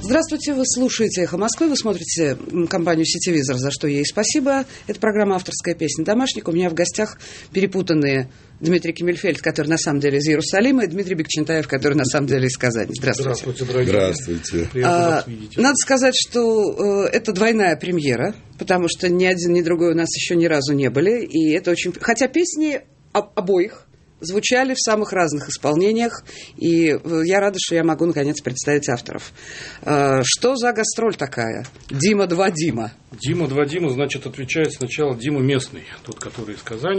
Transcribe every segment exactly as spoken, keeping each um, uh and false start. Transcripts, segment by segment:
Здравствуйте, вы слушаете «Эхо Москвы», вы смотрите компанию «Сетевизор», за что ей спасибо. Это программа «Авторская песня Домашник». У меня в гостях перепутанные Дмитрий Кемельфельд, который на самом деле из Иерусалима, и Дмитрий Бекчентаев, который на самом деле из Казани. Здравствуйте. Здравствуйте, дорогие. Здравствуйте. А, надо сказать, что э, это двойная премьера, потому что ни один, ни другой у нас еще ни разу не были. И это очень... Хотя песни об- обоих звучали в самых разных исполнениях, и я рада, что я могу, наконец, представить авторов. Что за гастроль такая? Дима два Дима. Дима два Дима, значит, отвечает сначала Дима местный, тот, который из Казани.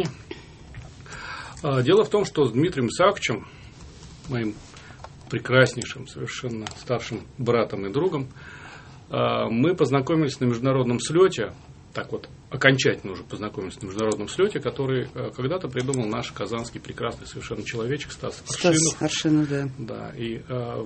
Дело в том, что с Дмитрием Исааковичем, моим прекраснейшим, совершенно старшим братом и другом, мы познакомились на международном слете, так вот, окончательно уже познакомились на международном слете, который э, когда-то придумал наш казанский прекрасный совершенно человечек Стас Аршинов. Стас Аршинов, да. Да, и э,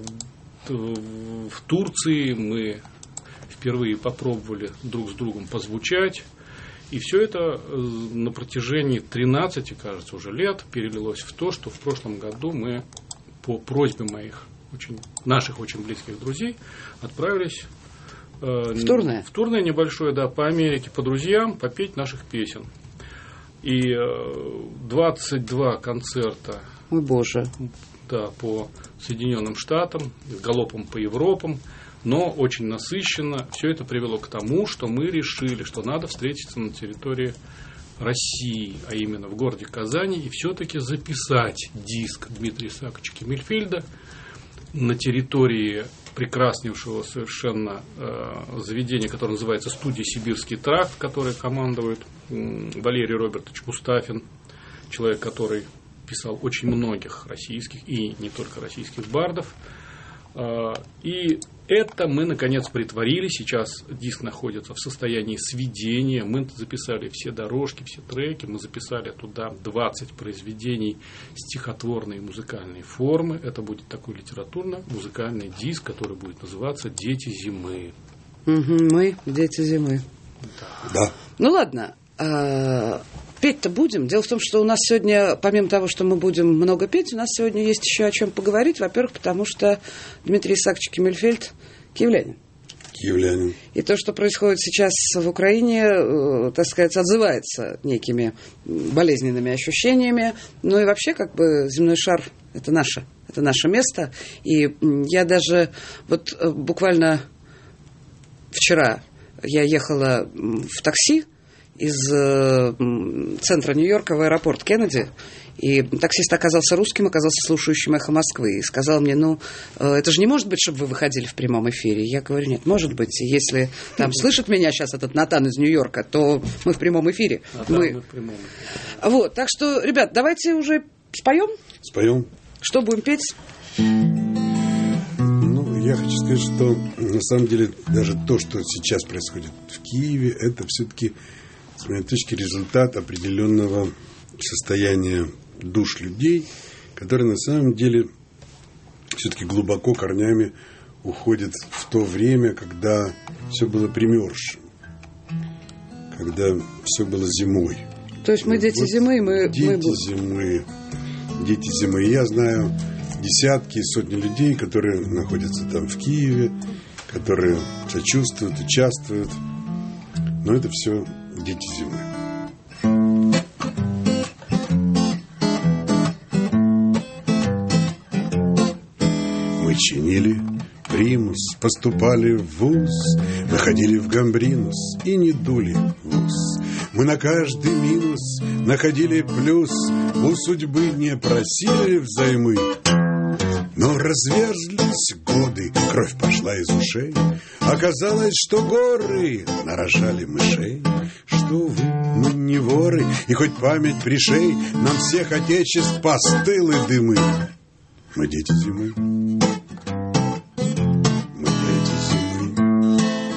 в, в Турции мы впервые попробовали друг с другом позвучать, и все это э, на протяжении тринадцати, кажется, уже лет перелилось в то, что в прошлом году мы по просьбе моих, очень, наших очень близких друзей отправились В турне? В турне небольшое, да, по Америке, по друзьям, попеть наших песен. И двадцать два концерта. Ой, Боже. Да, по Соединенным Штатам, с галопом по Европам, но очень насыщенно. Все это привело к тому, что мы решили, что надо встретиться на территории России, а именно в городе Казани, и все-таки записать диск Дмитрия Исааковича Кемельфельда на территории прекраснейшего совершенно э, заведения, которое называется «Студия Сибирский тракт», которое командует э, Валерий Робертович Мустафин, человек, который писал очень многих российских и не только российских бардов. Э, и это мы, наконец, притворили. Сейчас диск находится в состоянии сведения. Мы записали все дорожки, все треки. Мы записали туда двадцать произведений стихотворной и музыкальной формы. Это будет такой литературно-музыкальный диск, который будет называться «Дети зимы». Угу, мы «Дети зимы». Да. Да. Ну ладно. А, петь-то будем. Дело в том, что у нас сегодня, помимо того, что мы будем много петь, у нас сегодня есть еще о чем поговорить. Во-первых, потому что Дмитрий Исаакович Кемельфельд киевлянин. Киевлянин. И то, что происходит сейчас в Украине, э, так сказать, отзывается некими болезненными ощущениями. Ну и вообще, как бы, земной шар – это наше, это наше место. И я даже вот буквально вчера я ехала в такси из э, центра Нью-Йорка в аэропорт Кеннеди, и таксист оказался русским, оказался слушающим «Эхо Москвы», и сказал мне, ну, э, это же не может быть, чтобы вы выходили в прямом эфире. Я говорю, нет, может быть, и если там слышит меня сейчас этот Натан из Нью-Йорка, то мы в прямом эфире. А мы... мы в прямом эфире. Вот, так что, ребят, давайте уже споем. Споем. Что будем петь? Ну, я хочу сказать, что на самом деле даже то, что сейчас происходит в Киеве, это все-таки, с моей точки, результат определенного состояния душ людей, которые на самом деле все-таки глубоко корнями уходят в то время, когда все было примерзшим, когда все было зимой. То есть мы вот дети зимы, мы... Дети мы... зимы, дети зимы. И я знаю десятки и сотни людей, которые находятся там в Киеве, которые сочувствуют, участвуют. Но это все дети зимы. Мы чинили примус, поступали в вуз, выходили в гамбринус и не дули в ус. Мы на каждый минус находили плюс, у судьбы не просили взаймы. Но разверзлись годы, кровь пошла из ушей. Оказалось, что горы нарожали мышей. Что вы, мы не воры, и хоть память пришей, нам всех отечеств постылы дымы. Мы дети зимы. Мы дети зимы.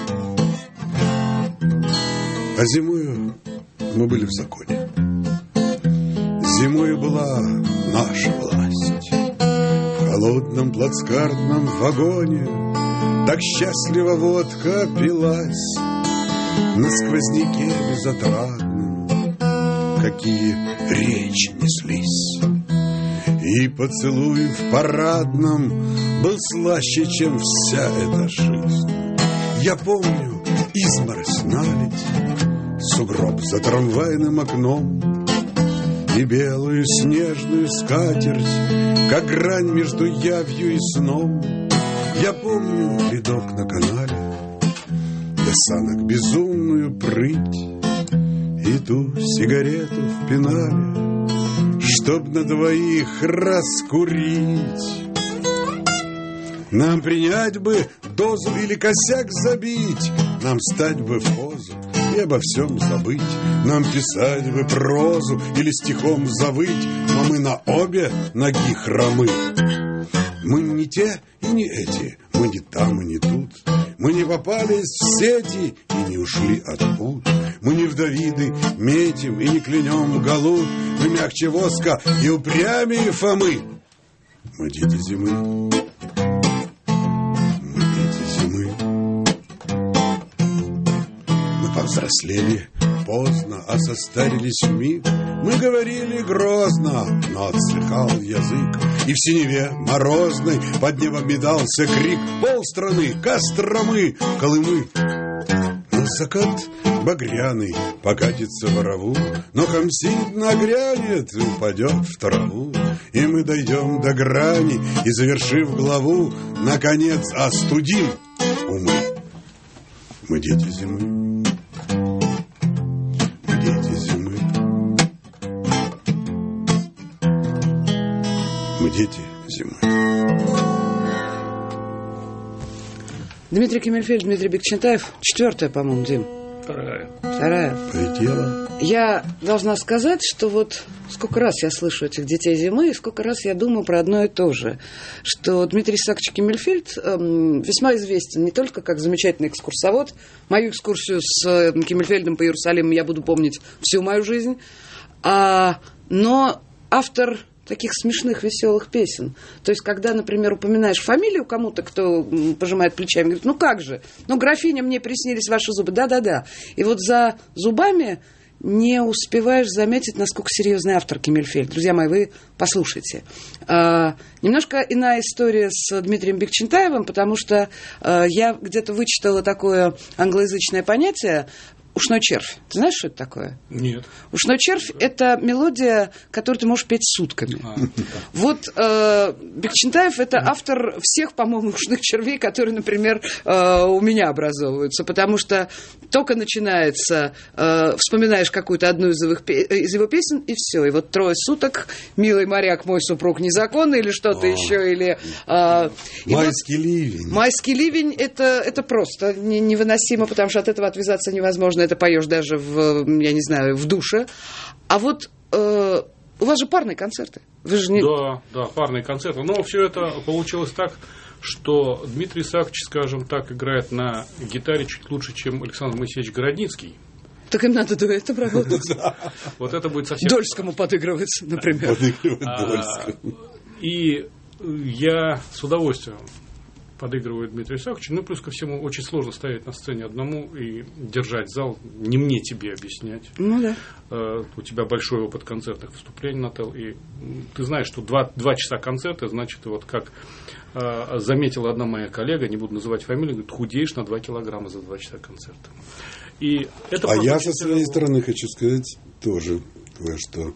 А зимою мы были в законе. Зимою была наша власть. В холодном плацкартном вагоне так счастливо водка пилась. На сквозняке безотрадном какие речи неслись. И поцелуй в парадном был слаще, чем вся эта жизнь. Я помню изморозь наледь, сугроб за трамвайным окном и белую снежную скатерть, как грань между явью и сном. Я помню ледок на канале, для санок безумную прыть и ту сигарету в пенале, чтоб на двоих раскурить. Нам принять бы дозу или косяк забить, нам стать бы в позу и обо всем забыть, нам писать бы прозу или стихом завыть, но мы на обе ноги хромы. Мы не те и не эти, мы не там и не тут, мы не попались в сети и не ушли от пут. Мы не в Давиды метим и не клянем галут, мы мягче воска и упрямее Фомы. Мы дети зимы, мы дети зимы. Мы повзрослели поздно, а состарились вмиг. Мы говорили грозно, но отсыхал язык, и в синеве морозной под небом медался крик: полстраны, Костромы, Колымы. Но закат багряный покатится в орову, но Хамсин нагрянет и упадет в траву. И мы дойдем до грани и, завершив главу, наконец остудим умы. Мы дети зимы, мы дети зимы, мы дети зимы. Дмитрий Кемельфельд, Дмитрий Бекчентаев. Четвертая, по-моему, Дим. Вторая. Вторая. Полетела. Я должна сказать, что вот сколько раз я слышу этих детей зимы, и сколько раз я думаю про одно и то же. Что Дмитрий Исаакович Кемельфельд эм, весьма известен не только как замечательный экскурсовод. Мою экскурсию с э, Кемельфельдом по Иерусалиму я буду помнить всю мою жизнь. А, но автор таких смешных, веселых песен. То есть, когда, например, упоминаешь фамилию кому-то, кто пожимает плечами, говорит: ну как же, ну, графиня, мне приснились ваши зубы. Да-да-да. И вот за зубами не успеваешь заметить, насколько серьезный автор Кемельфельд. Друзья мои, вы послушайте. А, немножко иная история с Дмитрием Бекчентаевым, потому что а, я где-то вычитала такое англоязычное понятие «ушной червь». Ты знаешь, что это такое? Нет. «Ушной червь» — это мелодия, которую ты можешь петь сутками. А, да. Вот э, Бекчентаев — это автор всех, по-моему, ушных червей, которые, например, э, у меня образовываются. Потому что только начинается, э, вспоминаешь какую-то одну из, их, из его песен, и все. И вот «Трое суток», «Милый моряк, мой супруг незаконный», или что-то О. еще. Или, э, «Майский вот, ливень». «Майский ливень» — это, это просто невыносимо, потому что от этого отвязаться невозможно. Это поешь даже в, я не знаю, в душе. А вот э, у вас же парные концерты. Вы же не... Да, да, парные концерты. Но все это получилось так, что Дмитрий Исаакович, скажем так, играет на гитаре чуть лучше, чем Александр Моисеевич Городницкий. Так им надо дуэтом работать. Вот это будет совсем... Дольскому подыгрывать, например. Подыгрывать Дольскому. И я с удовольствием подыгрывает Дмитрий Исаакович. Ну, плюс ко всему, очень сложно стоять на сцене одному и держать зал. Не мне тебе объяснять. Ну, да. Uh, у тебя большой опыт концертных выступлений, Натал. И ты знаешь, что два, два часа концерта, значит, вот как uh, заметила одна моя коллега, не буду называть фамилию, говорит: худеешь на два килограмма за два часа концерта. И это а я со своей стороны хочу сказать тоже кое-что.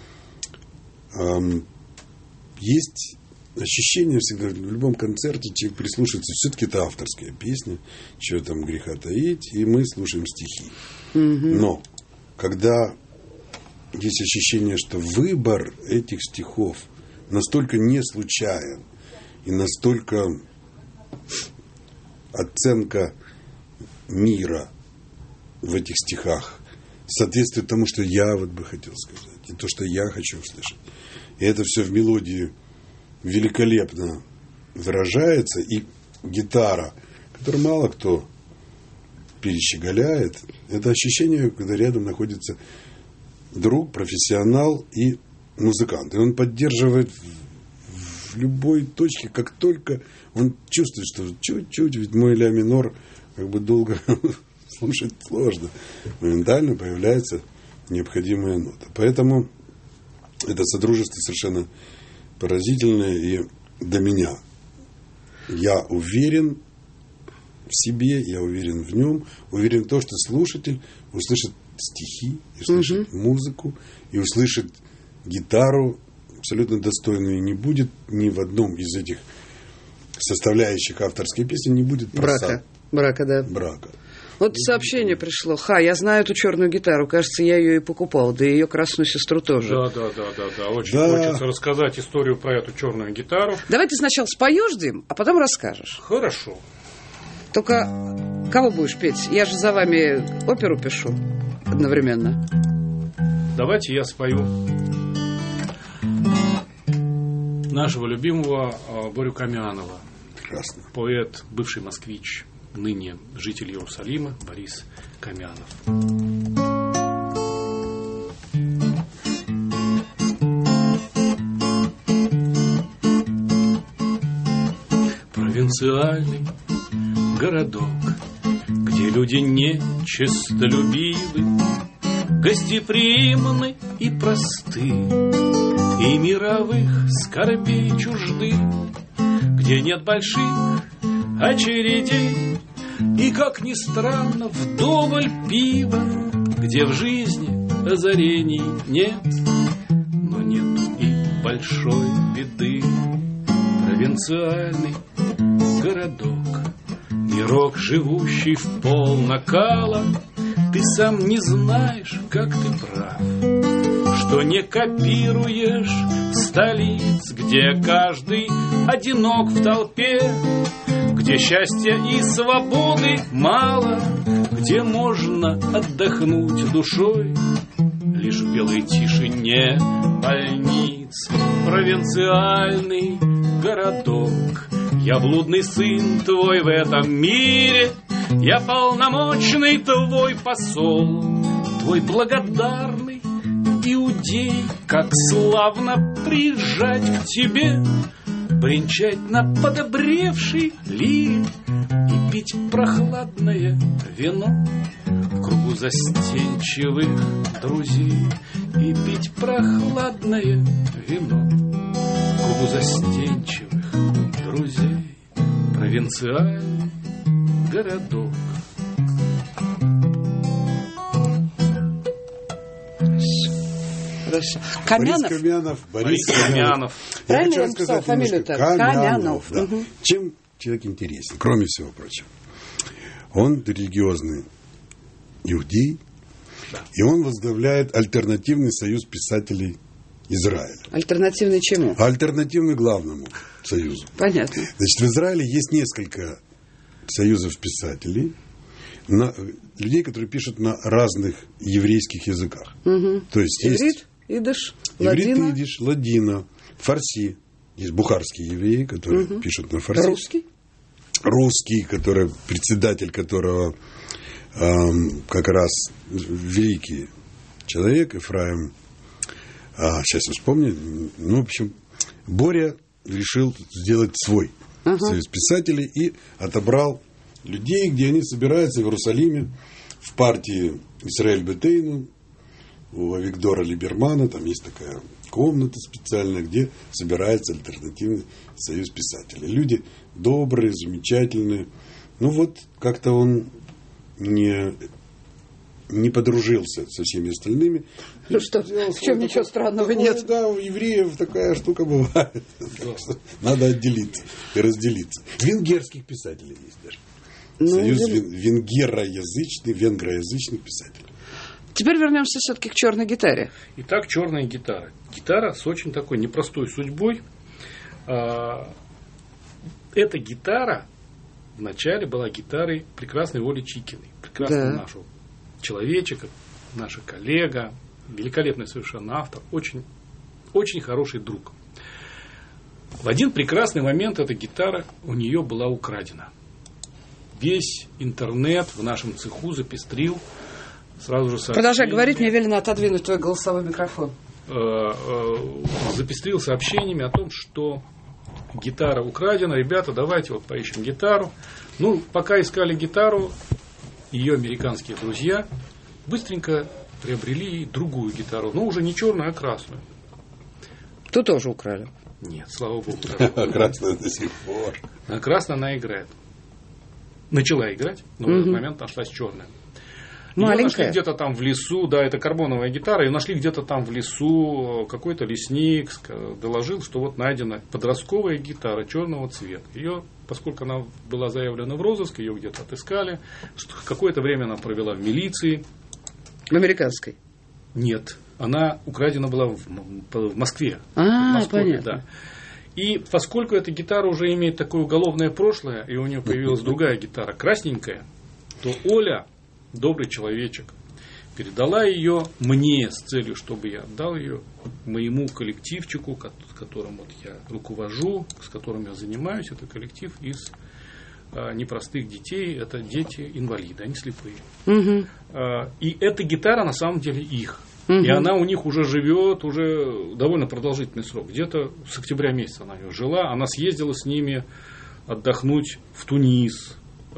Um, есть... Ощущение всегда, в любом концерте человек прислушивается, все-таки это авторская песня, чего там греха таить, и мы слушаем стихи. Mm-hmm. Но когда есть ощущение, что выбор этих стихов настолько не случайен, и настолько оценка мира в этих стихах соответствует тому, что я вот бы хотел сказать, и то, что я хочу услышать. И это все в мелодии великолепно выражается, и гитара, которую мало кто перещеголяет, это ощущение, когда рядом находится друг, профессионал и музыкант. И он поддерживает в любой точке, как только он чувствует, что чуть-чуть, ведь мой ля минор как бы долго слушать сложно. Моментально появляется необходимая нота. Поэтому это содружество совершенно поразительное и до меня. Я уверен в себе, я уверен в нем, уверен в том, что слушатель услышит стихи, и услышит угу. музыку, и услышит гитару абсолютно достойную. И не будет ни в одном из этих составляющих авторской песни не будет брака. Брака, да. Брака. Вот сообщение пришло. Ха, я знаю эту черную гитару. Кажется, я ее и покупал. Да и ее красную сестру тоже. Да, да, да, да, да. Очень да. хочется рассказать историю про эту черную гитару. Давай ты сначала споешь, Дим, а потом расскажешь. Хорошо. Только кого будешь петь? Я же за вами оперу пишу одновременно. Давайте я спою нашего любимого Борю Камянова. Прекрасно. Поэт, бывший москвич, ныне житель Иерусалима Борис Камянов. Провинциальный городок, где люди нечистолюбивы, гостеприимны и просты, и мировых скорбей чужды, где нет больших очередей, и, как ни странно, вдоволь пива, где в жизни озарений нет, но нет и большой беды. Провинциальный городок, мирок, живущий в пол накала, ты сам не знаешь, как ты прав, что не копируешь столиц, где каждый одинок в толпе, где счастья и свободы мало, где можно отдохнуть душой лишь в белой тишине больниц. Провинциальный городок, я блудный сын твой в этом мире, я полномочный твой посол, твой благодарный иудей. Как славно приезжать к тебе, бренчать на подобревшей лире и пить прохладное вино в кругу застенчивых друзей, и пить прохладное вино в кругу застенчивых друзей. Провинциальный городок. Хорошо. Камянов? Борис Камянов. Борис, Борис Камянов. Камянов. Я Правильно хочу я написала рассказать фамилию-то? немножко. Камянов. Камянов. Да. Угу. Чем человек интересен, кроме всего прочего? Он религиозный иудей, да. И он возглавляет альтернативный союз писателей Израиля. Альтернативный чему? Альтернативный главному союзу. Понятно. Значит, в Израиле есть несколько союзов писателей, на, людей, которые пишут на разных еврейских языках. Угу. То есть иврит, есть идиш, иврит, ладина. идиш, ладина, фарси. Есть бухарские евреи, которые угу. пишут на фарси. Русский? Русский, который, председатель которого эм, как раз великий человек, Ефраим, а, сейчас я вспомню, ну, в общем, Боря решил сделать свой ага. союз писателей и отобрал людей, где они собираются в Иерусалиме, в партии Исраэль Бетейну, у Авигдора Либермана, там есть такая комната специальная, где собирается альтернативный союз писателей. Люди добрые, замечательные. Ну вот, как-то он не, не подружился со всеми остальными. Ну что, в чем ничего странного нет. Да, у евреев такая штука бывает. Надо отделиться и разделиться. Венгерских писателей есть даже. Союз венгероязычный, венгроязычных писателей. Теперь вернемся все-таки к черной гитаре. Итак, черная гитара. Гитара с очень такой непростой судьбой. Эта гитара вначале была гитарой прекрасной Оли Чикиной. Прекрасного да. нашего человечика, наша коллега, великолепный совершенно автор, очень, очень хороший друг. В один прекрасный момент эта гитара у нее была украдена. Весь интернет в нашем цеху запестрил сразу же сообщение. Продолжай говорить, мне велено отодвинуть твой голосовой микрофон. Запестрил сообщениями о том, что гитара украдена. Ребята, давайте вот поищем гитару. Ну, пока искали гитару, ее американские друзья быстренько приобрели другую гитару. Но уже не черную, а красную. Ту тоже украли. Нет, слава богу. Красная до сих пор. Красная она играет. Начала играть, но в этот момент нашлась черная. Ее нашли где-то там в лесу, да, это карбоновая гитара, ее нашли где-то там в лесу, какой-то лесник доложил, что вот найдена подростковая гитара черного цвета. Ее, поскольку она была заявлена в розыск, ее где-то отыскали, какое-то время она провела в милиции. В американской? Нет, она украдена была в, в Москве. А, в Москве, понятно. Да. И поскольку эта гитара уже имеет такое уголовное прошлое, и у нее появилась другая гитара, красненькая, то Оля, добрый человечек, передала ее мне с целью, чтобы я отдал ее моему коллективчику, которым вот я руковожу, с которым я занимаюсь. Это коллектив из а, непростых детей, это дети-инвалиды, они слепые. Угу. А, и эта гитара на самом деле их. Угу. И она у них уже живет уже довольно продолжительный срок. Где-то с октября месяца она ее жила. Она съездила с ними отдохнуть в Тунис.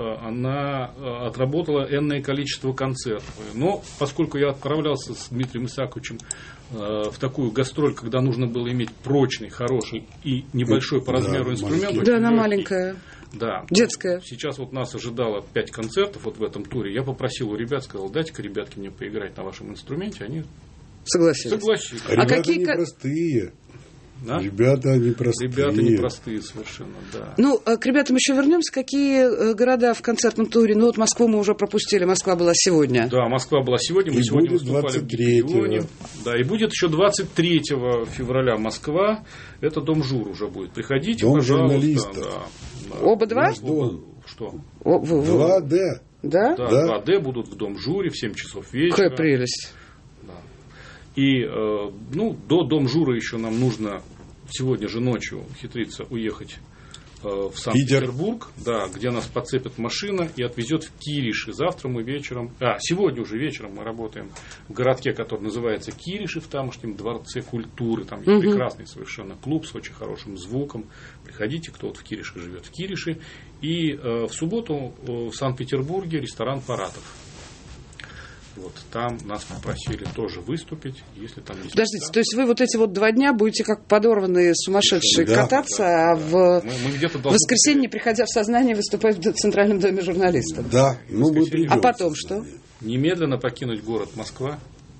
Она отработала энное количество концертов. Но поскольку я отправлялся с Дмитрием Исааковичем в такую гастроль, когда нужно было иметь прочный, хороший и небольшой по размеру да, инструмент. Да, она маленькая. Да. Детская. Сейчас вот нас ожидало пять концертов вот в этом туре. Я попросил у ребят, сказал, дайте-ка, ребятки, мне поиграть на вашем инструменте. Они согласились. Согласились. А, а ребята какие... непростые. Да? Ребята непростые. Ребята непростые совершенно, да. Ну, к ребятам еще вернемся. Какие города в концертном туре? Ну, вот Москву мы уже пропустили. Москва была сегодня. Да, Москва была сегодня. Мы и сегодня будет выступали двадцать третьего. в Гиппионе. Да, и будет еще двадцать третьего февраля Москва. Это Дом Жур уже будет. Приходите, Дом пожалуйста. журналистов. Да, да. Оба два? Наш дом. Что? О, в, в... два дэ. Да? Да, да. два дэ будут в Дом Журе в семь часов вечера. Какая прелесть. Да. И, э, ну, до Дом Жура еще нам нужно сегодня же ночью хитриться уехать э, в Санкт-Петербург, да, где нас подцепит машина и отвезет в Кириши. Завтра мы вечером, а, сегодня уже вечером мы работаем в городке, который называется Кириши, в тамошнем дворце культуры. Там есть угу. прекрасный совершенно клуб с очень хорошим звуком. Приходите, кто вот в Киришах живет, в Кириши. И э, в субботу э, в Санкт-Петербурге ресторан «Паратов». Вот, там нас попросили тоже выступить, если там есть... Подождите, места. То есть вы вот эти вот два дня будете как подорванные сумасшедшие да, кататься, да, а в мы, мы воскресенье, приходя в сознание, выступать в Центральном доме журналистов? Да, ну мы придем. А потом что? Немедленно покинуть город Москва,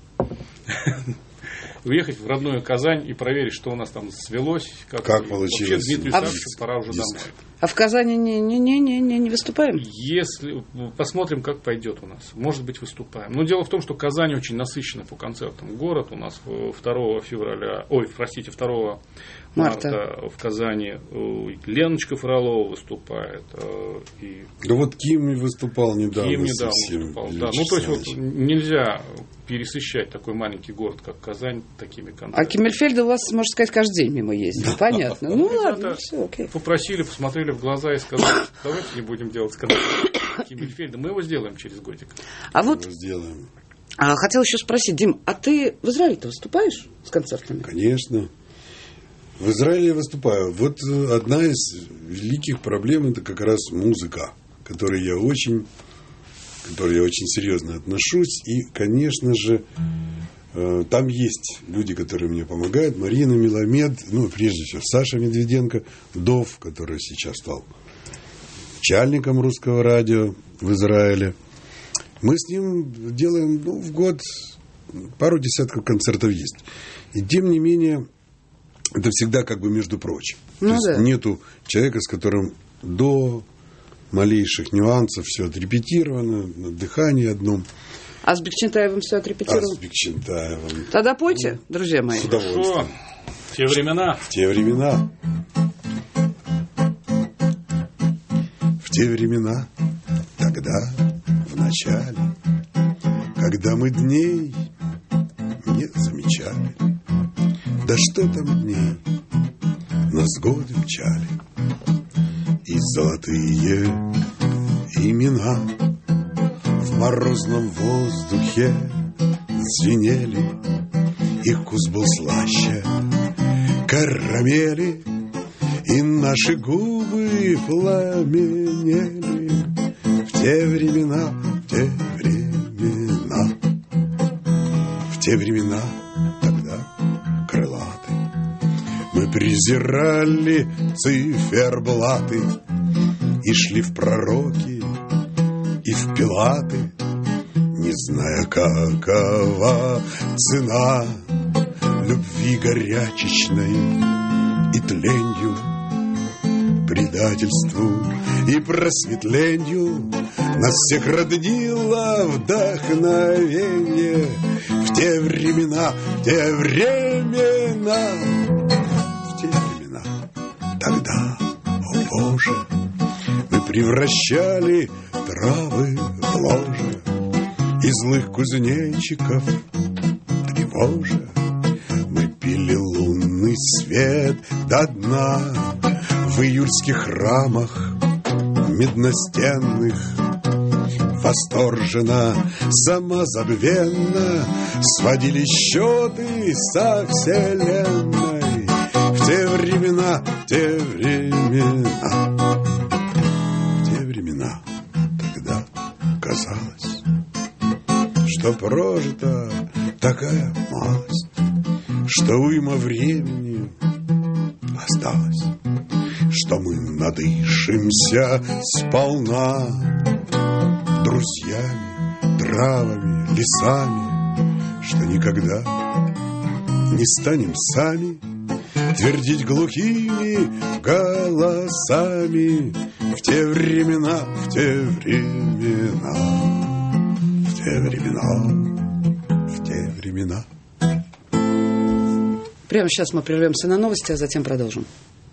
уехать в родную Казань и проверить, что у нас там свелось. Как, как получилось. Вообще Дмитрию Савчику а пора уже домой. А в Казани не, не, не, не, не, не выступаем? Если посмотрим, как пойдет у нас. Может быть, выступаем. Но дело в том, что Казань очень насыщена по концертам. Город у нас второго февраля, ой, простите, второго марта, марта в Казани Леночка Фролова выступает. И... Да вот Ким выступал недавно. Ким недавно выступал, да. Ну, то есть, вот нельзя пересыщать такой маленький город, как Казань, такими концертами. А Киммельфельда у вас, можно сказать, каждый день мимо ездит. Да. Понятно. Ну, ладно, все, окей. Попросили, посмотрели в глаза и сказали, давайте не будем делать концерт Киммельфельда. Мы его сделаем через годик. А вот сделаем. А, хотел еще спросить, Дим, а ты в Израиле-то выступаешь с концертами? Конечно. В Израиле я выступаю. Вот одна из великих проблем — это как раз музыка, к которой я очень, к которой я очень серьезно отношусь. И, конечно же, там есть люди, которые мне помогают. Марина Меламед, ну, прежде всего, Саша Медведенко, Дов, который сейчас стал начальником русского радио в Израиле. Мы с ним делаем, ну, в год пару десятков концертов есть. И, тем не менее, это всегда как бы между прочим. Ну, То да. есть нету человека, с которым до малейших нюансов все отрепетировано, на дыхании одном. А с Бекчентаевым все отрепетировано? А с Бекчентаевым. Тогда пойте, ну, друзья мои. С удовольствием. В те времена. В те времена. В те времена, тогда, в начале, когда мы дней не замечали, да что там дней, нас годы мчали, и золотые имена в морозном воздухе звенели, их вкус был слаще карамели, и наши губы пламенели в те времена, в те времена, в те времена, тогда крылатый, мы презирали циферблаты и шли в пророки и в пилаты, не зная, какова цена любви горячечной и тленью, предательству и просветлению. Нас всех роднило вдохновение в те времена, в те времена, в те времена. Тогда, о Боже, мы превращали травы в ложе и злых кузнечиков тревожа. Мы пили лунный свет до дна в июльских рамах медностенных. Восторженно, самозабвенно сводили счеты со вселенной в те времена, в те времена, в те времена. Тогда казалось, что прожита такая малость, что уйма времени осталось, что мы надышимся сполна друзьями, травами, лесами, что никогда не станем сами твердить глухими голосами в те времена, в те времена, в те времена, в те времена. Прямо сейчас мы прервемся на новости, а затем продолжим.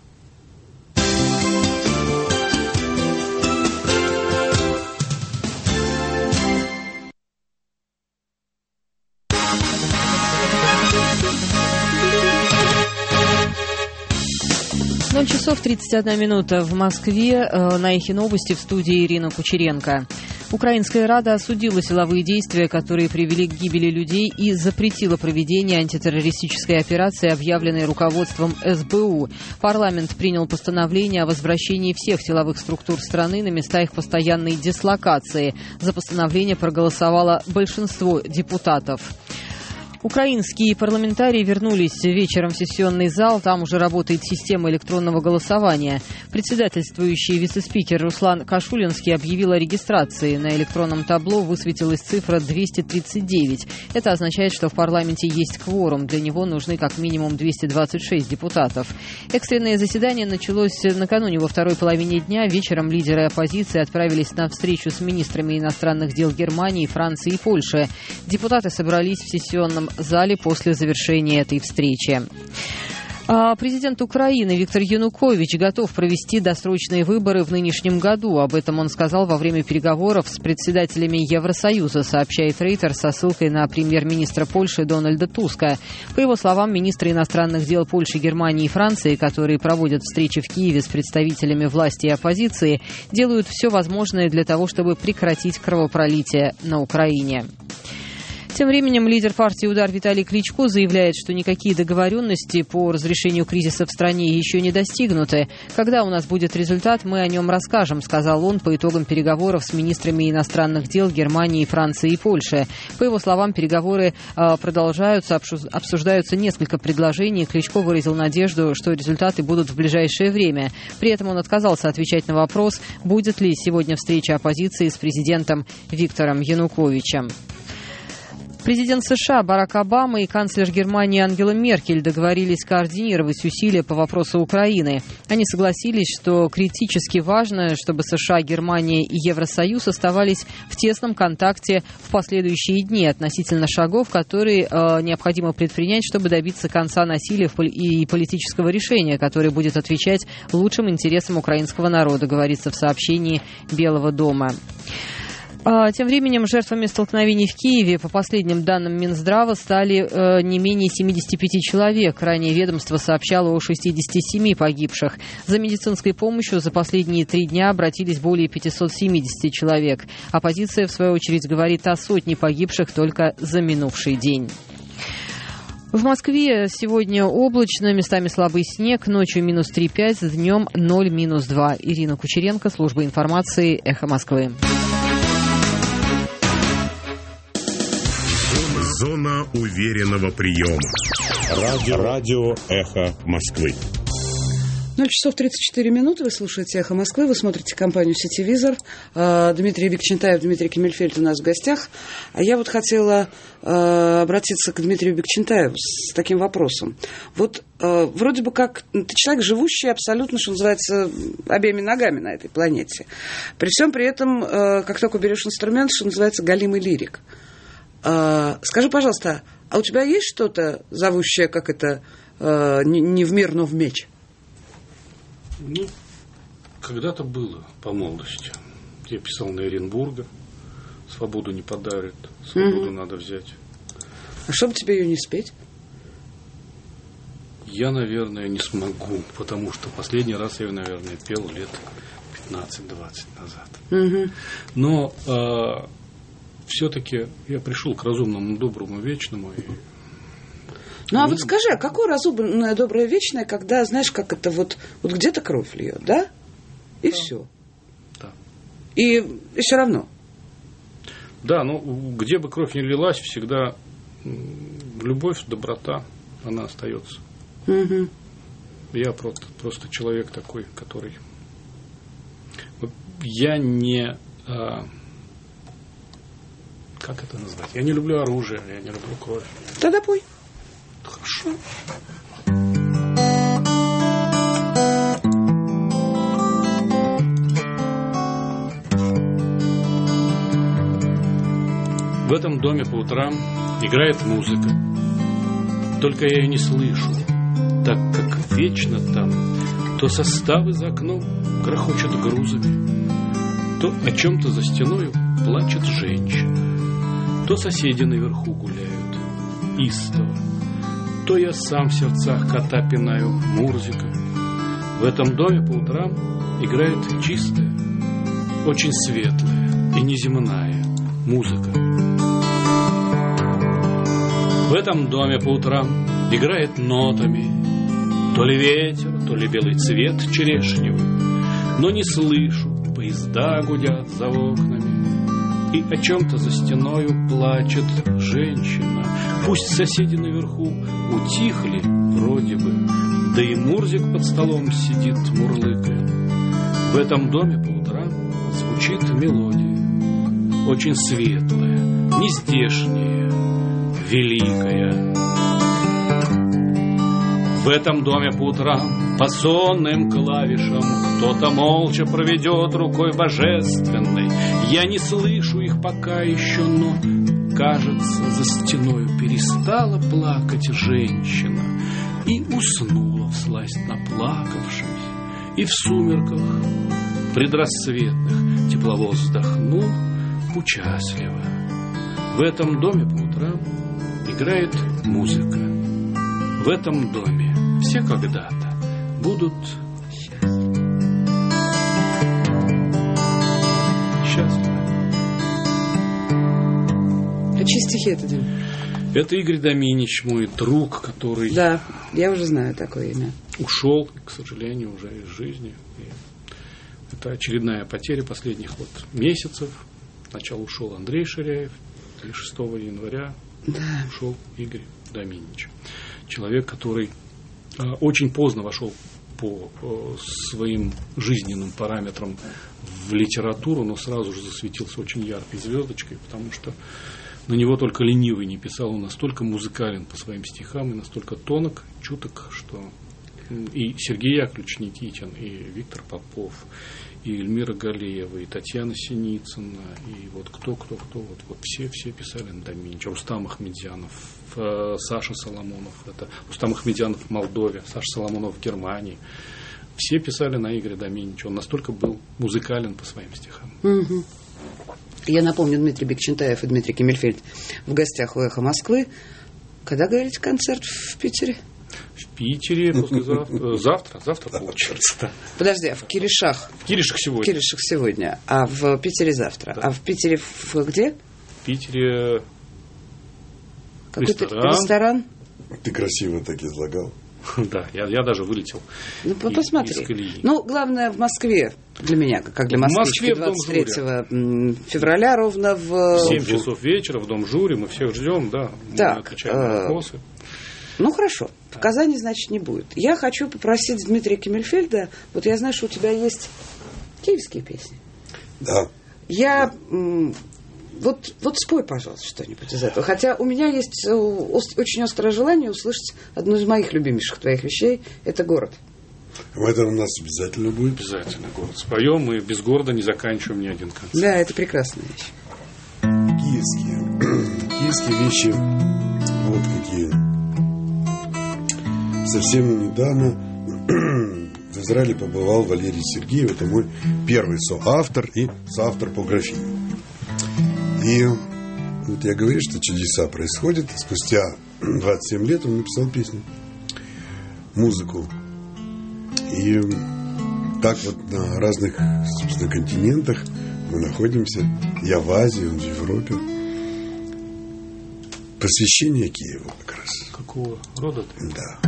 ноль часов тридцать одна минута в Москве. На Эхе новости в студии Ирина Кучеренко. Украинская Рада осудила силовые действия, которые привели к гибели людей, и запретила проведение антитеррористической операции, объявленной руководством эс бэ у. Парламент принял постановление о возвращении всех силовых структур страны на места их постоянной дислокации. За постановление проголосовало большинство депутатов. Украинские парламентарии вернулись вечером в сессионный зал. Там уже работает система электронного голосования. Председательствующий вице-спикер Руслан Кашулинский объявил о регистрации. На электронном табло высветилась цифра двести тридцать девять. Это означает, что в парламенте есть кворум. Для него нужны как минимум двести двадцать шесть депутатов. Экстренное заседание началось накануне во второй половине дня. Вечером лидеры оппозиции отправились на встречу с министрами иностранных дел Германии, Франции и Польши. Депутаты собрались в сессионном зале после завершения этой встречи. Президент Украины Виктор Янукович готов провести досрочные выборы в нынешнем году. Об этом он сказал во время переговоров с председателями Евросоюза, сообщает Рейтер со ссылкой на премьер-министра Польши Дональда Туска. По его словам, министры иностранных дел Польши, Германии и Франции, которые проводят встречи в Киеве с представителями власти и оппозиции, делают все возможное для того, чтобы прекратить кровопролитие на Украине. Тем временем лидер партии «Удар» Виталий Кличко заявляет, что никакие договоренности по разрешению кризиса в стране еще не достигнуты. Когда у нас будет результат, мы о нем расскажем, сказал он по итогам переговоров с министрами иностранных дел Германии, Франции и Польши. По его словам, переговоры продолжаются, обсуждаются несколько предложений. Кличко выразил надежду, что результаты будут в ближайшее время. При этом он отказался отвечать на вопрос, будет ли сегодня встреча оппозиции с президентом Виктором Януковичем. Президент США Барак Обама и канцлер Германии Ангела Меркель договорились координировать усилия по вопросу Украины. Они согласились, что критически важно, чтобы США, Германия и Евросоюз оставались в тесном контакте в последующие дни относительно шагов, которые э, необходимо предпринять, чтобы добиться конца насилия и политического решения, которое будет отвечать лучшим интересам украинского народа, говорится в сообщении Белого дома. Тем временем жертвами столкновений в Киеве, по последним данным Минздрава, стали э, не менее семьдесят пять человек. Ранее ведомство сообщало о шестидесяти семи погибших. За медицинской помощью за последние три дня обратились более пятисот семидесяти человек. Оппозиция, в свою очередь, говорит о сотне погибших только за минувший день. В Москве сегодня облачно, местами слабый снег, ночью минус три пять, днем ноль минус два. Ирина Кучеренко, служба информации, Эхо Москвы. Зона уверенного приема. Радио, радио «Эхо Москвы». ноль часов тридцать четыре минуты. Вы слушаете «Эхо Москвы». Вы смотрите компанию «Сетевизор». Дмитрий Бекчентаев, Дмитрий Кемельфельд у нас в гостях. А я вот хотела обратиться к Дмитрию Бекчентаеву с таким вопросом. Вот вроде бы как ты человек, живущий абсолютно, что называется, обеими ногами на этой планете. При всем при этом, как только берешь инструмент, что называется, голимый лирик. Скажи, пожалуйста, а у тебя есть что-то, зовущее, как это, не в мир, но в меч? Ну, когда-то было по молодости. Я писал на Оренбурга. Свободу не подарит, свободу mm-hmm. надо взять. А что бы тебе ее не спеть? Я, наверное, не смогу, потому что последний раз я ее, наверное, пел лет пятнадцать-двадцать назад. Mm-hmm. Но э, все-таки я пришел к разумному, доброму, вечному. И... Ну, а вот скажи, а какое разумное, доброе, вечное, когда, знаешь, как это вот, вот где-то кровь льет, да? И да. все. Да. И, и все равно. Да, ну, где бы кровь не лилась, всегда любовь, доброта, она остается. Угу. Я просто, просто человек такой, который... Я не... А... Как это назвать? Я не люблю оружие, я не люблю кровь. Тогда пой. Хорошо. В этом доме по утрам играет музыка. Только я ее не слышу, так как вечно там то составы за окном грохочет грузами, то о чем-то за стеною плачет женщина, то соседи наверху гуляют истово, то я сам в сердцах кота пинаю Мурзика. В этом доме по утрам играет чистая, очень светлая и неземная музыка. В этом доме по утрам играет нотами то ли ветер, то ли белый цвет черешневый, но не слышу, поезда гудят за окнами, и о чем-то за стеною плачет женщина. Пусть соседи наверху утихли вроде бы, да и Мурзик под столом сидит мурлыкая. В этом доме по утрам звучит мелодия, очень светлая, нездешняя, великая. В этом доме по утрам по сонным клавишам кто-то молча проведет рукой божественной. Я не слышу их пока еще, но, кажется, за стеною перестала плакать женщина и уснула всласть наплакавшись. И в сумерках предрассветных тепловоз вздохнул участливо. В этом доме по утрам играет музыка. В этом доме все когда-то будут счастливы. А чьи стихи это, Дим? Это Игорь Доминич, мой друг, который... Да, я уже знаю такое имя. Ушел, к сожалению, уже из жизни. И это очередная потеря последних вот месяцев. Сначала ушел Андрей Ширяев, и шестого января да. ушел Игорь Доминич. Человек, который э, очень поздно вошел по э, своим жизненным параметрам в литературу, но сразу же засветился очень яркой звездочкой, потому что на него только ленивый не писал. Он настолько музыкален по своим стихам и настолько тонок, чуток, что и Сергей Яковлевич Никитин, и Виктор Попов, и Эльмира Галеева, и Татьяна Синицына, и вот кто-кто-кто, вот, вот все, все писали на Доминича. Рустам Ахмедянов, э, Саша Соломонов, это Рустам Ахмедянов в Молдове, Саша Соломонов в Германии. Все писали на Игоря Доминича. Он настолько был музыкален по своим стихам. Угу. Я напомню, Дмитрий Бекчентаев и Дмитрий Кемельфельд в гостях у «Эхо Москвы». Когда, говорите, концерт в Питере? В Питере послезавтра. Завтра, завтра получается. Подожди, а в Киришах? В Киришах сегодня. В Киришах сегодня, а в Питере завтра. Да. А в Питере в где? В Питере какой-то ресторан. Ты красиво так излагал. Да, я, я даже вылетел Ну, из, посмотри. из колеи. Ну, главное, в Москве, для меня, как для москвички, В Москве в Дом двадцать третьего февраля ровно в... В семь часов вечера в Дом жюри, мы всех ждем, да, мы Так, отвечаем на вопросы. Ну, хорошо. В Казани, значит, не будет. Я хочу попросить Дмитрия Кемельфельда, вот я знаю, что у тебя есть киевские песни. Да. Я... м, Вот, вот спой, пожалуйста, что-нибудь из этого. Хотя у меня есть э, ос- очень острое желание услышать одну из моих любимейших твоих вещей. Это «Город». Это у нас обязательно будет. Обязательно город споем, мы без города не заканчиваем ни один концерт. Да, это прекрасная вещь. Киевские. Киевские вещи вот какие. Совсем недавно в Израиле побывал Валерий Сергеев. Это мой первый соавтор и соавтор по графии. И вот я говорю, что чудеса происходят. Спустя двадцать семь лет он написал песню, музыку. И так вот на разных, собственно, континентах мы находимся. Я в Азии, он в Европе. Посвящение Киеву как раз. Какого рода ты? Да.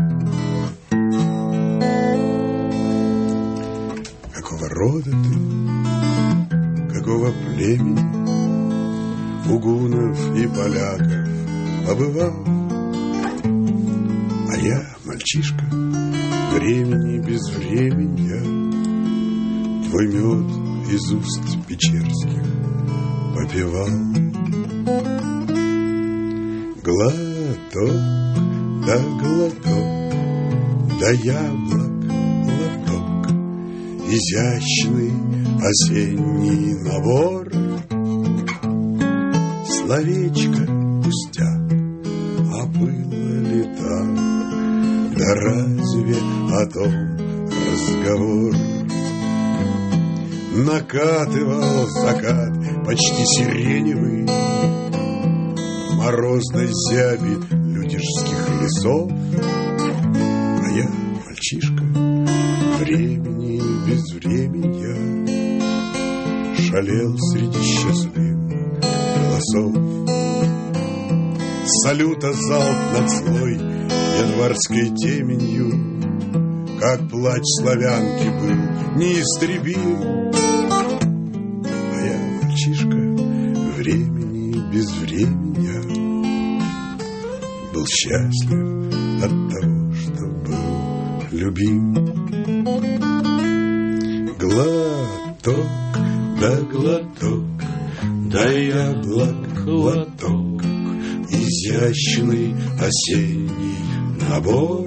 Какого рода ты? Какого племени? У гуннов и поляков побывал. А я, мальчишка, времени без времени, твой мед из уст печерских попивал. Глоток, да глоток, да яблок глоток, изящный осенний набор. Словечко пустяк, а было ли так? Да разве о том разговор? Накатывал закат, почти сиреневый, морозной зяби лютежских лесов. А я, мальчишка, времени без времени, шалел среди счастливых голосов. Салюта залп над злой январской теменью, как плач славянки был неистребим. А я, мальчишка, времени без времени, был счастлив от того, что был любим. Глоток, да глоток, да яблок глоток, изящный осенний набор.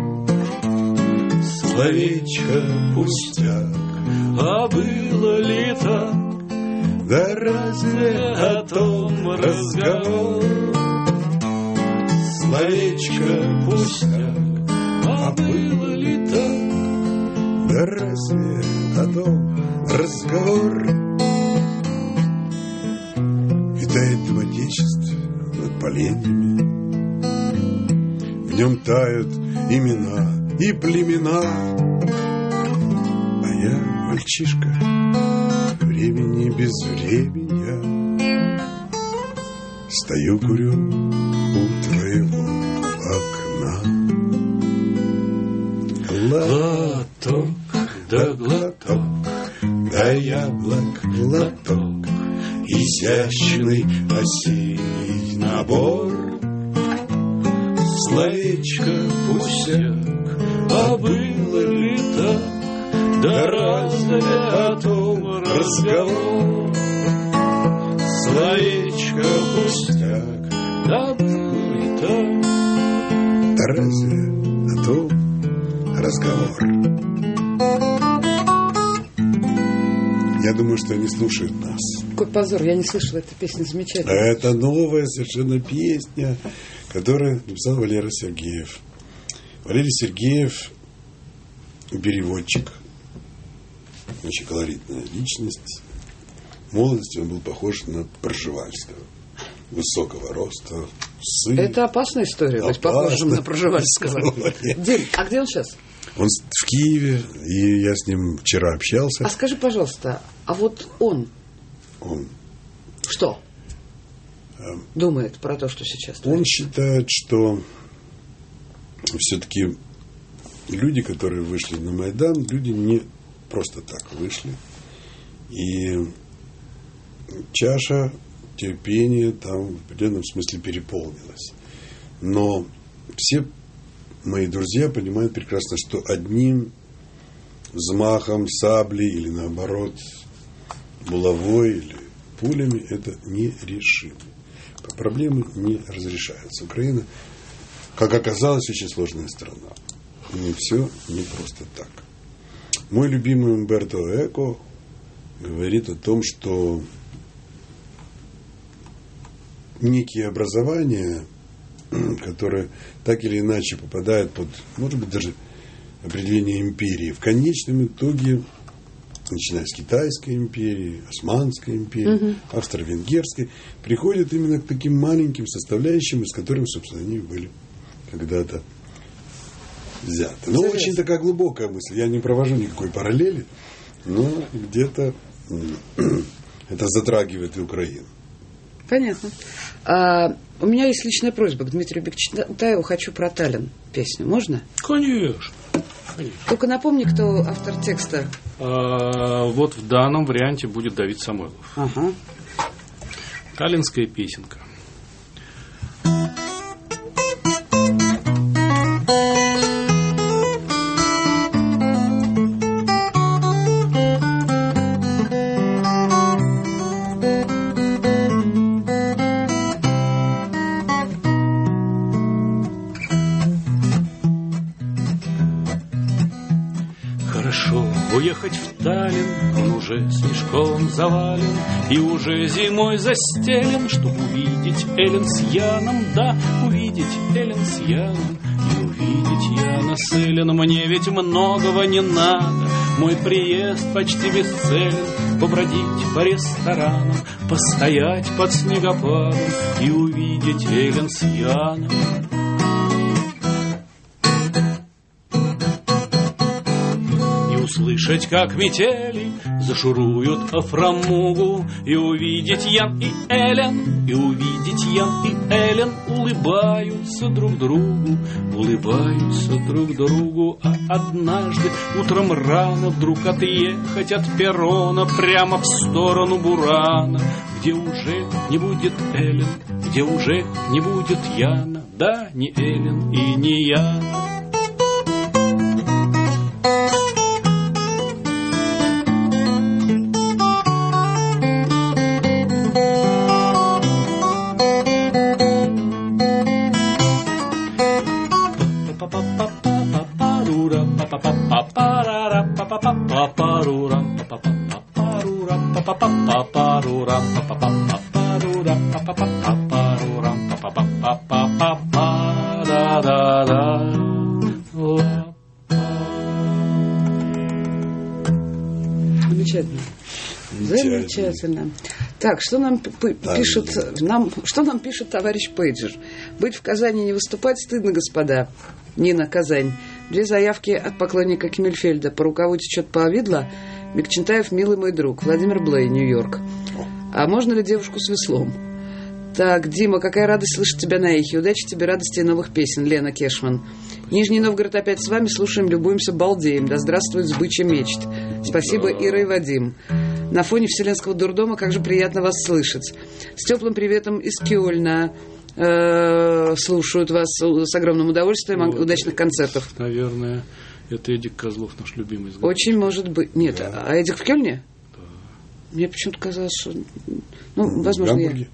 Словечко пустяк, а было ли так? Да разве о том разговор? Словечко пустяк, а было ли так? Да разве о том разговор? Витает дым отечеств над поленьями, в нем тают имена и племена. А я, мальчишка, времени без времени, стою, курю у твоего окна. Глоток, да глоток, да яблок глоток, изящный осенний набор. Словечко пустяк, а было ли так? Да разве о том разговор? Словечко пустяк, да было ли так? Да разве о том разговор? Я думаю, что они слушают нас. Какой позор, я не слышала эту песню, замечательная. Это новая совершенно песня, которую написал Валера Сергеев. Валерий Сергеев переводчик, очень колоритная личность. В молодости он был похож на Пржевальского. Высокого роста, сын. Это опасная история, быть похожим на Пржевальского. Дим, а где он сейчас? Он в Киеве, и я с ним вчера общался. А скажи, пожалуйста, а вот он, Он, что думает про то, что сейчас он творится? считает, что все-таки люди, которые вышли на Майдан, люди не просто так вышли. И чаша терпения там в определенном смысле переполнилась. Но все мои друзья понимают прекрасно, что одним взмахом сабли или наоборот булавой или пулями это не решим. Проблемы не разрешаются. Украина, как оказалось, очень сложная страна. И все не просто так. Мой любимый Умберто Эко говорит о том, что некие образования, которые так или иначе попадают под, может быть, даже определение империи, в конечном итоге, начиная с Китайской империи, Османской империи, угу. Австро-Венгерской, приходят именно к таким маленьким составляющим, из которых, собственно, они были когда-то взяты. Но Интересно. Очень такая глубокая мысль. Я не провожу никакой параллели, но где-то это затрагивает и Украину. Понятно. А, у меня есть личная просьба к Дмитрию Бекчентаеву. Хочу про Таллин песню. Можно? Конечно. Конечно. Только напомни, кто автор текста. А, вот в данном варианте будет Давид Самойлов. Ага. Таллинская песенка. Уехать в Таллин, он уже слишком завален и уже зимой застелен, чтобы увидеть Эллен с Яном, да, увидеть Эллен с Яном и увидеть Яна с Эллен. Мне ведь многого не надо, мой приезд почти бесцелен, побродить по ресторанам, постоять под снегопадом и увидеть Эллен с Яном. Услышать, как метели зашуруют о фрамугу, и увидеть Ян и Эллен, и увидеть Ян и Эллен улыбаются друг другу, улыбаются друг другу. А однажды утром рано вдруг отъехать от перрона прямо в сторону Бурана, где уже не будет Эллен, где уже не будет Яна, да, не Эллен и не Ян. Замечательно. Замечательно. Так, что нам пишет, нам, что нам пишет товарищ Пейджер? Быть в Казани не выступать стыдно, господа. Нина, Казань. Две заявки от поклонника Киммельфельда. По рукаву течет повидло. Бекчентаев, милый мой друг. Владимир Блей, Нью-Йорк. А можно ли девушку с веслом? Так, Дима, какая радость слышать тебя на эхе. Удачи тебе, радости и новых песен. Лена Кешман. Нижний Новгород опять с вами. Слушаем, любуемся, балдеем. Да здравствует сбыча мечт. Спасибо, Ира и Вадим. На фоне Вселенского дурдома как же приятно вас слышать. С теплым приветом из Кёльна. Э, слушают вас с огромным удовольствием. Вот, удачных концертов. Наверное, это Эдик Козлов, наш любимый. Очень может быть. Нет, да. А Эдик в Кёльне? Да. Мне почему-то казалось, что... Ну, возможно, я... Нет.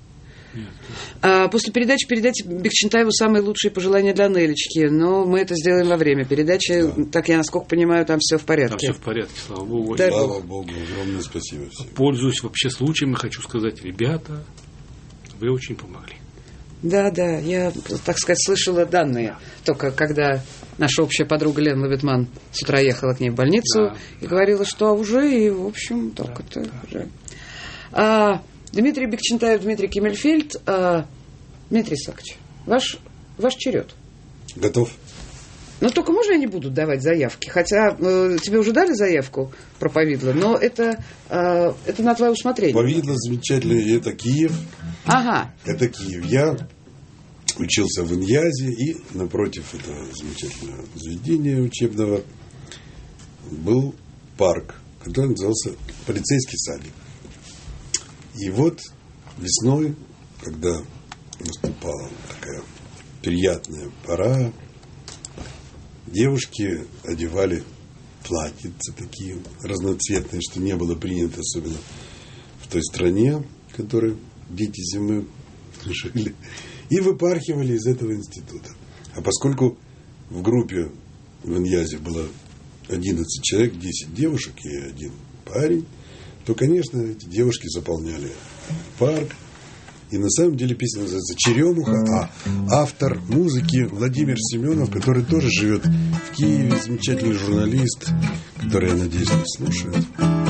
А, после передачи передайте Бекчентаеву самые лучшие пожелания для Нелечки. Но мы это сделаем во время передачи. Да. Так я, насколько понимаю, там все в порядке. Там все в порядке, слава богу. Да. Слава богу, огромное спасибо всем. Пользуюсь вообще случаем и хочу сказать, ребята, вы очень помогли. Да, да, я, так сказать, слышала данные. Только когда наша общая подруга Лена Лавитман с утра ехала к ней в больницу, да, и да, говорила, что уже, и, в общем, так да, это да. уже. А, Дмитрий Бекчентаев, Дмитрий Киммельфельд. А, Дмитрий Исаакович, ваш, ваш черед. Готов. Ну, только можно я не буду давать заявки? Хотя э, тебе уже дали заявку про повидло, но это, э, это на твое усмотрение. Повидло замечательное, это Киев. Ага. Это Киев. Я учился в Иньязе, и напротив этого замечательного заведения учебного был парк, который назывался Полицейский садик. И вот весной, когда наступала такая приятная пора, девушки одевали платьица такие разноцветные, что не было принято, особенно в той стране, в которой дети зимы жили, и выпархивали из этого института. А поскольку в группе в Иньязе было одиннадцать человек, десять девушек и один парень, то, конечно, эти девушки заполняли парк. И на самом деле песня называется «Черемуха», а автор музыки Владимир Семенов, который тоже живет в Киеве, замечательный журналист, который, я надеюсь, нас слушает.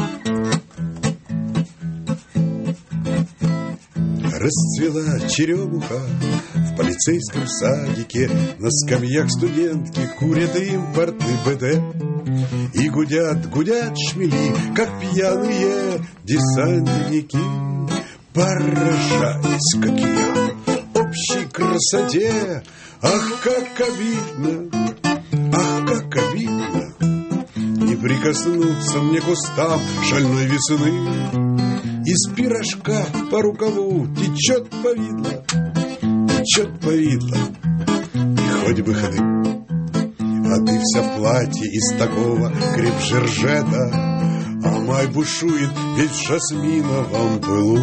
Расцвела черемуха в полицейском садике, на скамьях студентки курят импортный БД. И гудят, гудят шмели, как пьяные десантники. Поражаюсь, как я, общей красоте. Ах, как обидно, ах, как обидно не прикоснуться мне к кустам шальной весны. Из пирожка по рукаву течет повидло, течет повидло, и хоть бы ходы. А ты вся в платье из такого креп-жоржета, а май бушует весь в жасминовом пылу.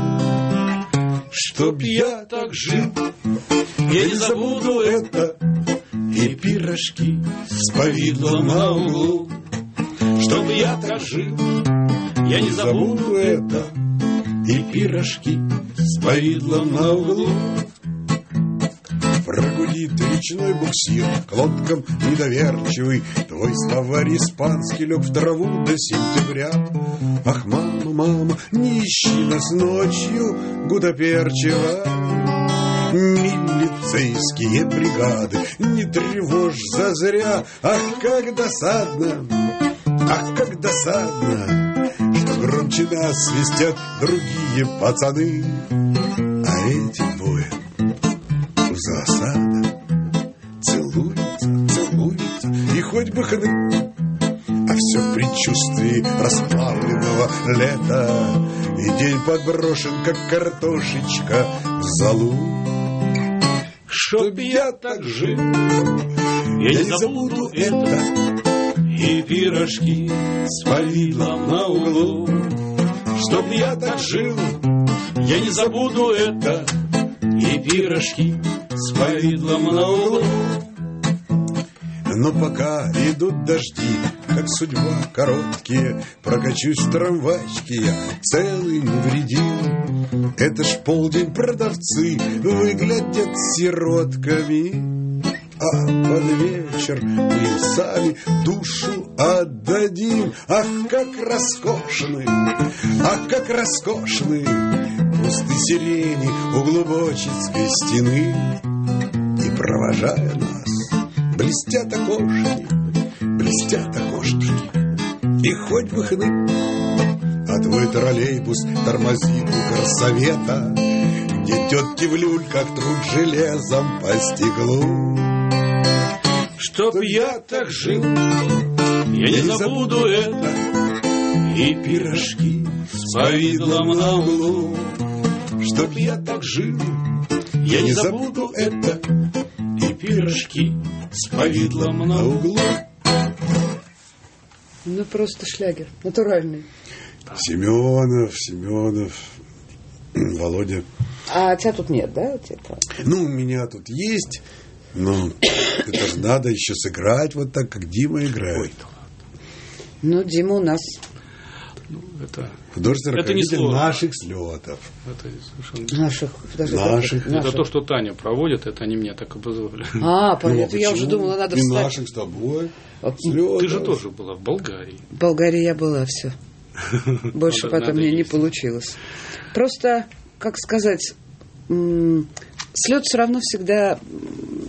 Чтоб я так жил, я не забуду это, и пирожки с повидлом на углу. Чтоб я так жил, я не забуду это, и пирожки с повидлом на углу. Прогудит речной буксир к лодкам недоверчивый, твой словарь испанский лег в траву до сентября. Ах, мама, мама, не ищи нас ночью гудоперчиво. Милицейские бригады не тревожь зазря. Ах, как досадно, ах, как досадно, что громче нас свистят другие пацаны. А эти двое засада целуются, целуются, и хоть бы ходы. А все в предчувствии расплавленного лета, и день подброшен, как картошечка в золу. Чтоб я так жил, я не забуду это, и пирожки с повидлом на углу. Чтоб я так жил, я не забуду это, и пирожки с повидлом на углу. Но пока идут дожди, как судьба короткие, прокачусь в трамвайчике я целый невредим. Это ж полдень продавцы выглядят сиротками, а под вечер мы им сами душу отдадим. Ах, как роскошны, ах, как роскошны кусты сирени у Глубочицкой стены. И провожая нас, блестят окошки, блестят окошки, и хоть бы хны. А твой троллейбус тормозит у горсовета, где тетки в люльках трут железом по стеклу. Чтоб я так жил, я не забуду это, и пирожки с повидлом на углу. Чтоб я так жил, я не забуду это, и пирожки с повидлом на углу. Ну, просто шлягер, натуральный. Семенов, Семенов, Володя. А тебя тут нет, да? Тебя? Ну, у меня тут есть, но это же надо еще сыграть вот так, как Дима играет. Ну, Дима у нас... Ну, это художественный это руководитель наших слетов. Это совершенно... Наших, даже наших. Это наших. То, что Таня проводит, это они меня так обозвали. А, понятно. Ну, я уже думала, надо встать. И наших с тобой. Слетов. Ты же тоже была в Болгарии. В Болгарии я была, все. Больше потом мне не получилось. Просто, как сказать, слет все равно всегда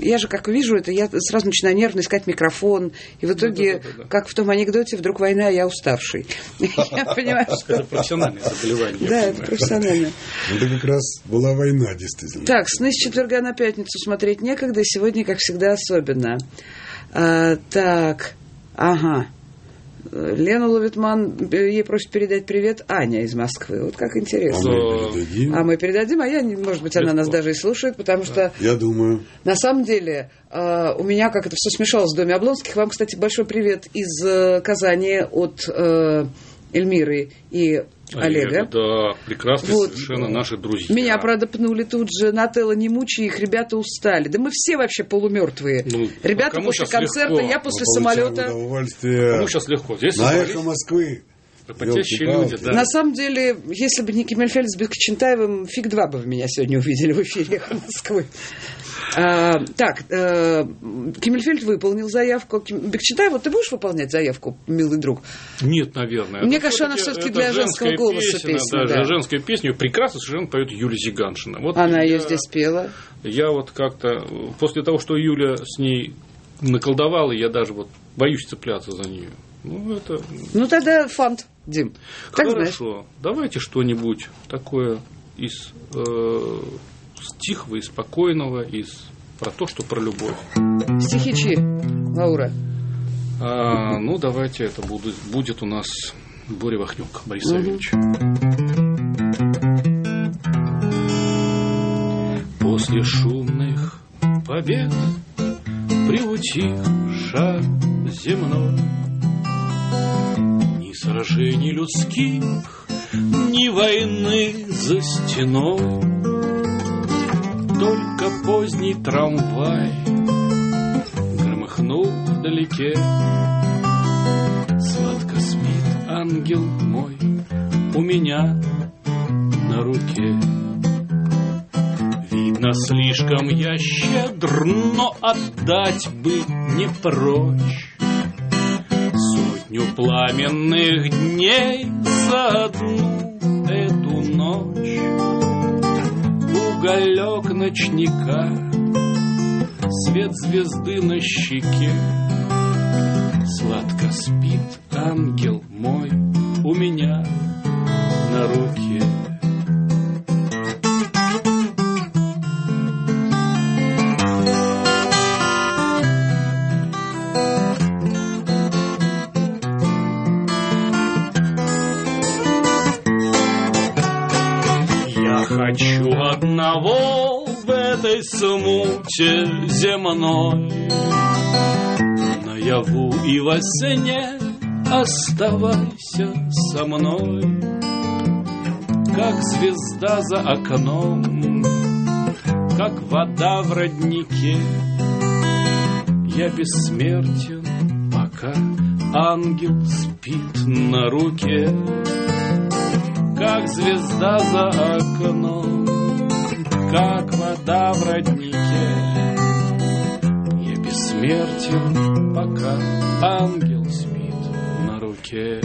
я же как вижу это, я сразу начинаю нервно искать микрофон, и в итоге, да, да, да, да. как в том анекдоте, вдруг война, а я уставший. Я понимаю, что... Это профессиональное заболевание. Да, это профессионально. Это как раз была война, действительно. Так, сны с четверга на пятницу смотреть некогда, и сегодня, как всегда, особенно. А, так, ага. Лена Ловитман, ей просит передать привет Аня из Москвы. Вот как интересно. А мы передадим. А мы передадим, а я, может быть, она нас даже и слушает, потому что... Я думаю. На самом деле, у меня как это все смешалось в доме Облонских. Вам, кстати, большой привет из Казани от Эльмиры и Олега. Олега. Да, прекрасные вот. Совершенно наши друзья. Меня, правда, пнули тут же. Нателло, не мучай их, ребята устали. Да мы все вообще полумертвые. Ну, ребята после концерта, легко? Я после самолета. Кому сейчас легко? Здесь на Эхо Москвы. Потещие люди, да. На самом деле, если бы не Киммельфельд с Бекчентаевым, фиг два бы вы меня сегодня увидели в эфире «Эхо Москвы». А, так, а, Киммельфельд выполнил заявку. Бекчентаев, вот ты будешь выполнять заявку, милый друг? Нет, наверное. Мне кажется, она все-таки для женского голоса песня. песня да, да, женская песня. Прекрасно совершенно поет Юлия Зиганшина. Вот она я, ее здесь пела. Я вот как-то, после того, что Юля с ней наколдовала, я даже вот боюсь цепляться за нее. Ну, это... ну тогда фант, Дим. Так Хорошо, знаешь. Давайте что-нибудь такое из э, тихого и спокойного, из про то, что про любовь. Стихи чьи, Лаура? А, ну, давайте это будет, будет у нас Боря Вахнюк, Борис Савельевич. После шумных побед приутих шар земной, ни сражений людских, ни войны за стеной, только поздний трамвай громыхнул вдалеке. Сладко спит ангел мой у меня на руке. Видно, слишком я щедр, но отдать бы не прочь сотню пламенных дней за одну эту ночь. Уголек ночника, свет звезды на щеке. Сладко спит ангел мой у меня на руке. Я хочу одного в этой смуте земной, наяву и во сне оставайся со мной, как звезда за окном, как вода в роднике. Я бессмертен, пока ангел спит на руке, как звезда за окном, как вода в роднике. Я бессмертен, пока ангел спит на руке.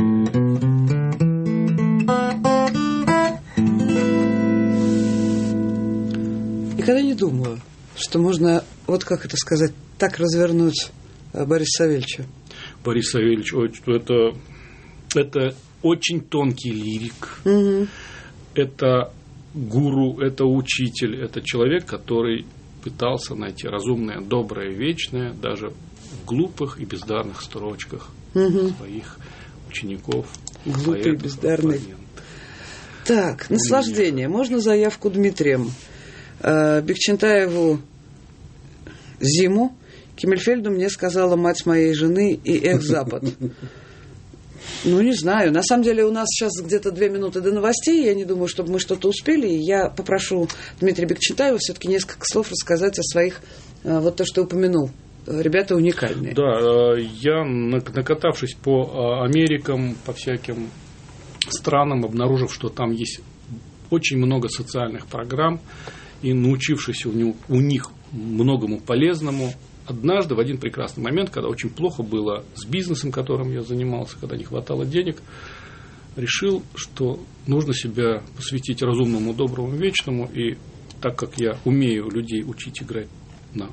Никогда не думала, что можно, вот как это сказать, так развернуть Бориса Савельича. Борис Савельевич, это, это очень тонкий лирик. Угу. Это гуру, это учитель, это человек, который пытался найти разумное, доброе, вечное даже в глупых и бездарных строчках угу. своих учеников. Глупые, бездарные. Так, наслаждение. Можно заявку Дмитрием? Бекчентаеву зиму, Киммельфельду мне сказала мать моей жены и эх, Запад. Ну, не знаю. На самом деле у нас сейчас где-то две минуты до новостей. Я не думаю, чтобы мы что-то успели. Я попрошу Дмитрия Бекчентаева все-таки несколько слов рассказать о своих, вот то, что упомянул. Ребята уникальные. Да, я, накатавшись по Америкам, по всяким странам, обнаружив, что там есть очень много социальных программ, и научившись у, него, у них многому полезному, однажды в один прекрасный момент, когда очень плохо было с бизнесом, которым я занимался, когда не хватало денег, решил, что нужно себя посвятить разумному, доброму, вечному. И так как я умею людей учить играть на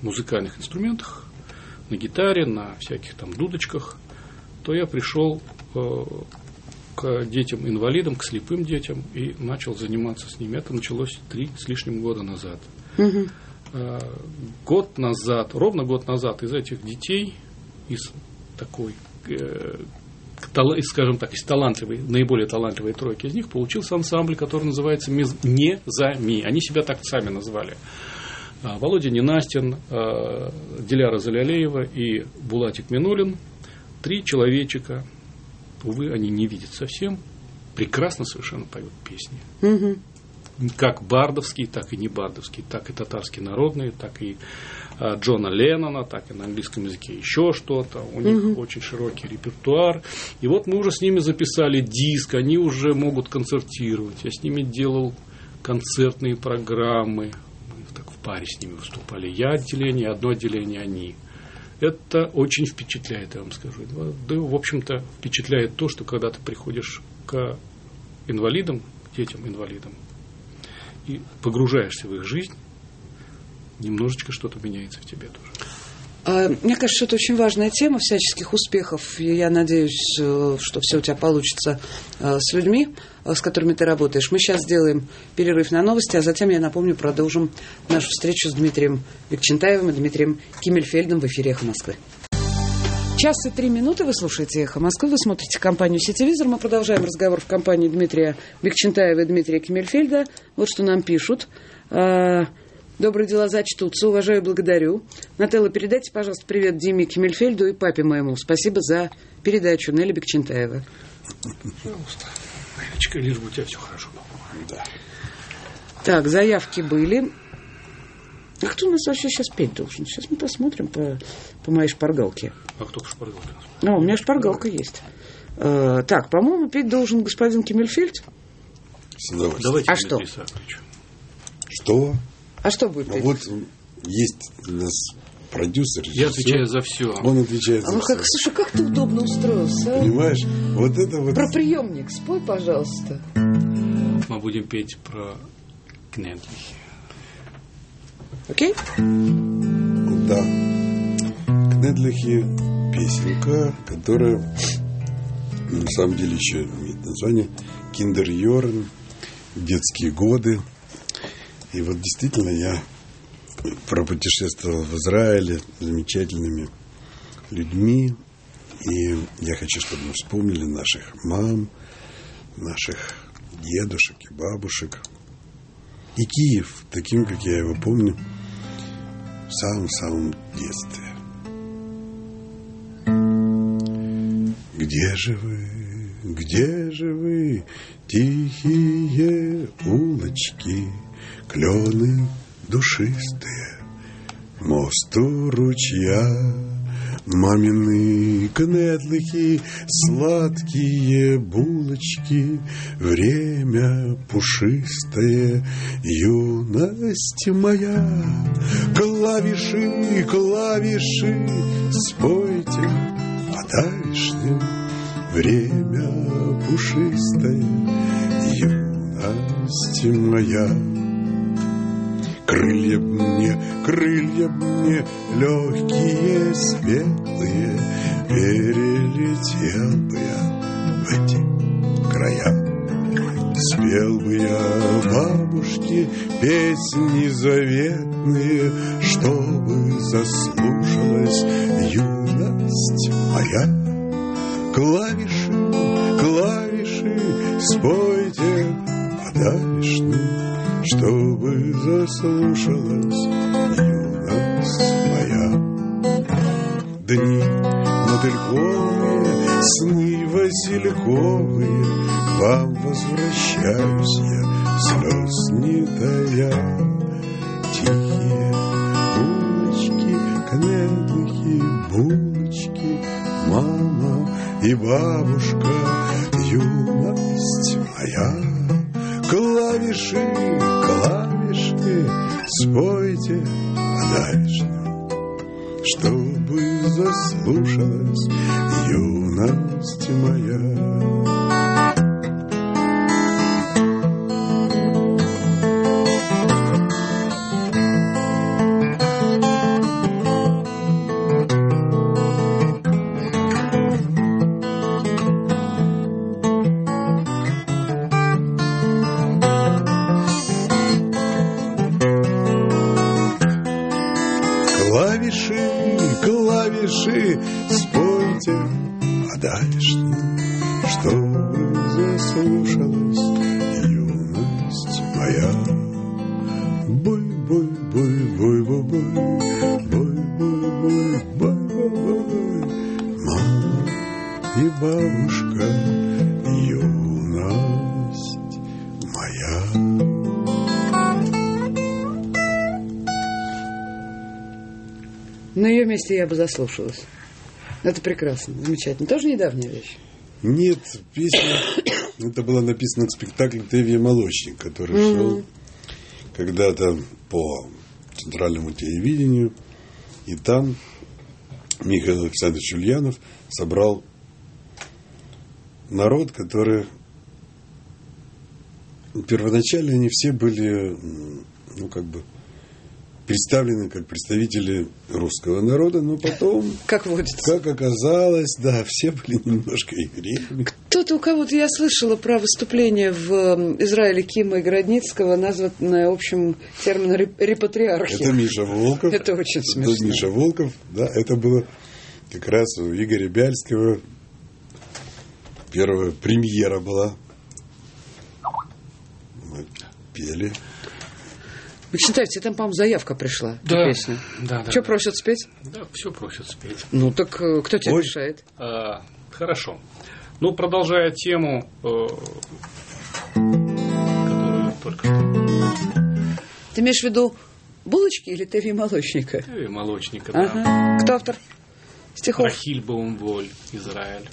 музыкальных инструментах, на гитаре, на всяких там дудочках, то я пришел э, к детям-инвалидам, к слепым детям и начал заниматься с ними. Это началось три с лишним года назад. Угу. Э, год назад, ровно год назад из этих детей, из такой, э, скажем так, из талантливой, наиболее талантливой тройки из них, получился ансамбль, который называется «Незами». Они себя так сами назвали. Володя Ненастин, Диляра Залялеева и Булатик Минулин. Три человечика, увы, они не видят совсем, прекрасно совершенно поют песни. Угу. Как бардовские, так и не бардовские, так и татарские народные, так и Джона Леннона, так и на английском языке еще что-то. У них угу. очень широкий репертуар. И вот мы уже с ними записали диск, они уже могут концертировать. Я с ними делал концертные программы. Мы так в паре с ними выступали. Я отделение, одно отделение они. Это очень впечатляет, я вам скажу. Да, в общем-то, впечатляет то, что когда ты приходишь к инвалидам, к детям-инвалидам, и погружаешься в их жизнь, немножечко что-то меняется в тебе тоже. Мне кажется, что это очень важная тема всяческих успехов. И я надеюсь, что все у тебя получится с людьми, с которыми ты работаешь. Мы сейчас сделаем перерыв на новости, а затем, я напомню, продолжим нашу встречу с Дмитрием Бекчентаевым и Дмитрием Киммельфельдом в эфире «Эхо Москвы». Час и три минуты вы слушаете «Эхо Москвы», вы смотрите компанию «Сетевизор». Мы продолжаем разговор в компании Дмитрия Бекчентаева и Дмитрия Киммельфельда. Вот что нам пишут. Добрые дела зачтутся. Уважаю и благодарю. Нателла, передайте, пожалуйста, привет Диме Киммельфельду и папе моему. Спасибо за передачу. Нелли Бекчентаева. Пожалуйста. Нелечка, лишь бы у тебя все хорошо было. Да. Так, заявки были. А кто у нас вообще сейчас петь должен? Сейчас мы посмотрим по, по моей шпаргалке. А кто по шпаргалке? А, у меня шпаргалка есть. А, так, по-моему, петь должен господин Киммельфельд. С удовольствием. Давайте, а что? Что? А что будет ну, петь? Вот есть у нас продюсер. Я отвечаю за все. Он отвечает а за ну, все. Как, слушай, как ты удобно устроился, а? Понимаешь? Вот это вот... Про приемник спой, пожалуйста. Мы будем петь про Кнедлихи. Окей? Да. Кнедлихи песенка, которая на самом деле еще имеет название Киндер-Йорн, детские годы. И вот действительно я пропутешествовал в Израиле с замечательными людьми. И я хочу, чтобы мы вспомнили наших мам, наших дедушек и бабушек. И Киев, таким, как я его помню, в самом-самом детстве. Где же вы, где же вы, тихие улочки, клены душистые, мост у ручья, мамины кнедлихи, сладкие булочки, время пушистое, юность моя. Клавиши, клавиши, спойте по-давишним, время пушистое, юность моя. Крылья б мне, крылья б мне, легкие, светлые, перелетел бы я в эти края. Спел бы я бабушке песни заветные, чтобы заслушалась юность моя. Клавиши, клавиши, спойте по-давишным, чтобы заслушалась юность моя. Дни мотыльковые, сны васильковые, к вам возвращаюсь я, слез не тая. Тихие улочки, кнедлихи, булочки, мама и бабушка, юность моя. Клавиши, клавиши, спойте по-давишним, чтобы заслушалась юность моя. души, спойте, а дальше, чтобы заслушалась юность моя. Бой-бой-бой-бой-бой-бой, бой-бой-бой-бой-бой, мама и бабушка, юность моя. На ее месте я бы заслушалась. Это прекрасно, замечательно. Тоже недавняя вещь? Нет, песня, это была написана к спектаклю «Тевья Молочник», который mm-hmm. шел когда-то по центральному телевидению. И там Михаил Александрович Ульянов собрал народ, который... Первоначально они все были, ну, как бы, представлены как представители русского народа, но потом, как водится, как оказалось, да, все были немножко евреями. Кто-то у кого-то, я слышала про выступление в Израиле Кима и Городницкого, названное общим термином репатриархия. Это Миша Волков. Это очень смешно. Это Миша Волков, да, это было как раз у Игоря Бяльского. Первая премьера была. Мы пели. Вы считаете, там, по-моему, заявка пришла да, на песню? Да, да. Что да. просят спеть? Да, все просят спеть. Ну, так кто тебе Ой. мешает? А, хорошо. Ну, продолжая тему, э, которую только что... Ты имеешь в виду булочки или Тевья Молочника? Тевья Молочника, ага. да. Кто автор стихов? Рахиль Баумволь, Израиль.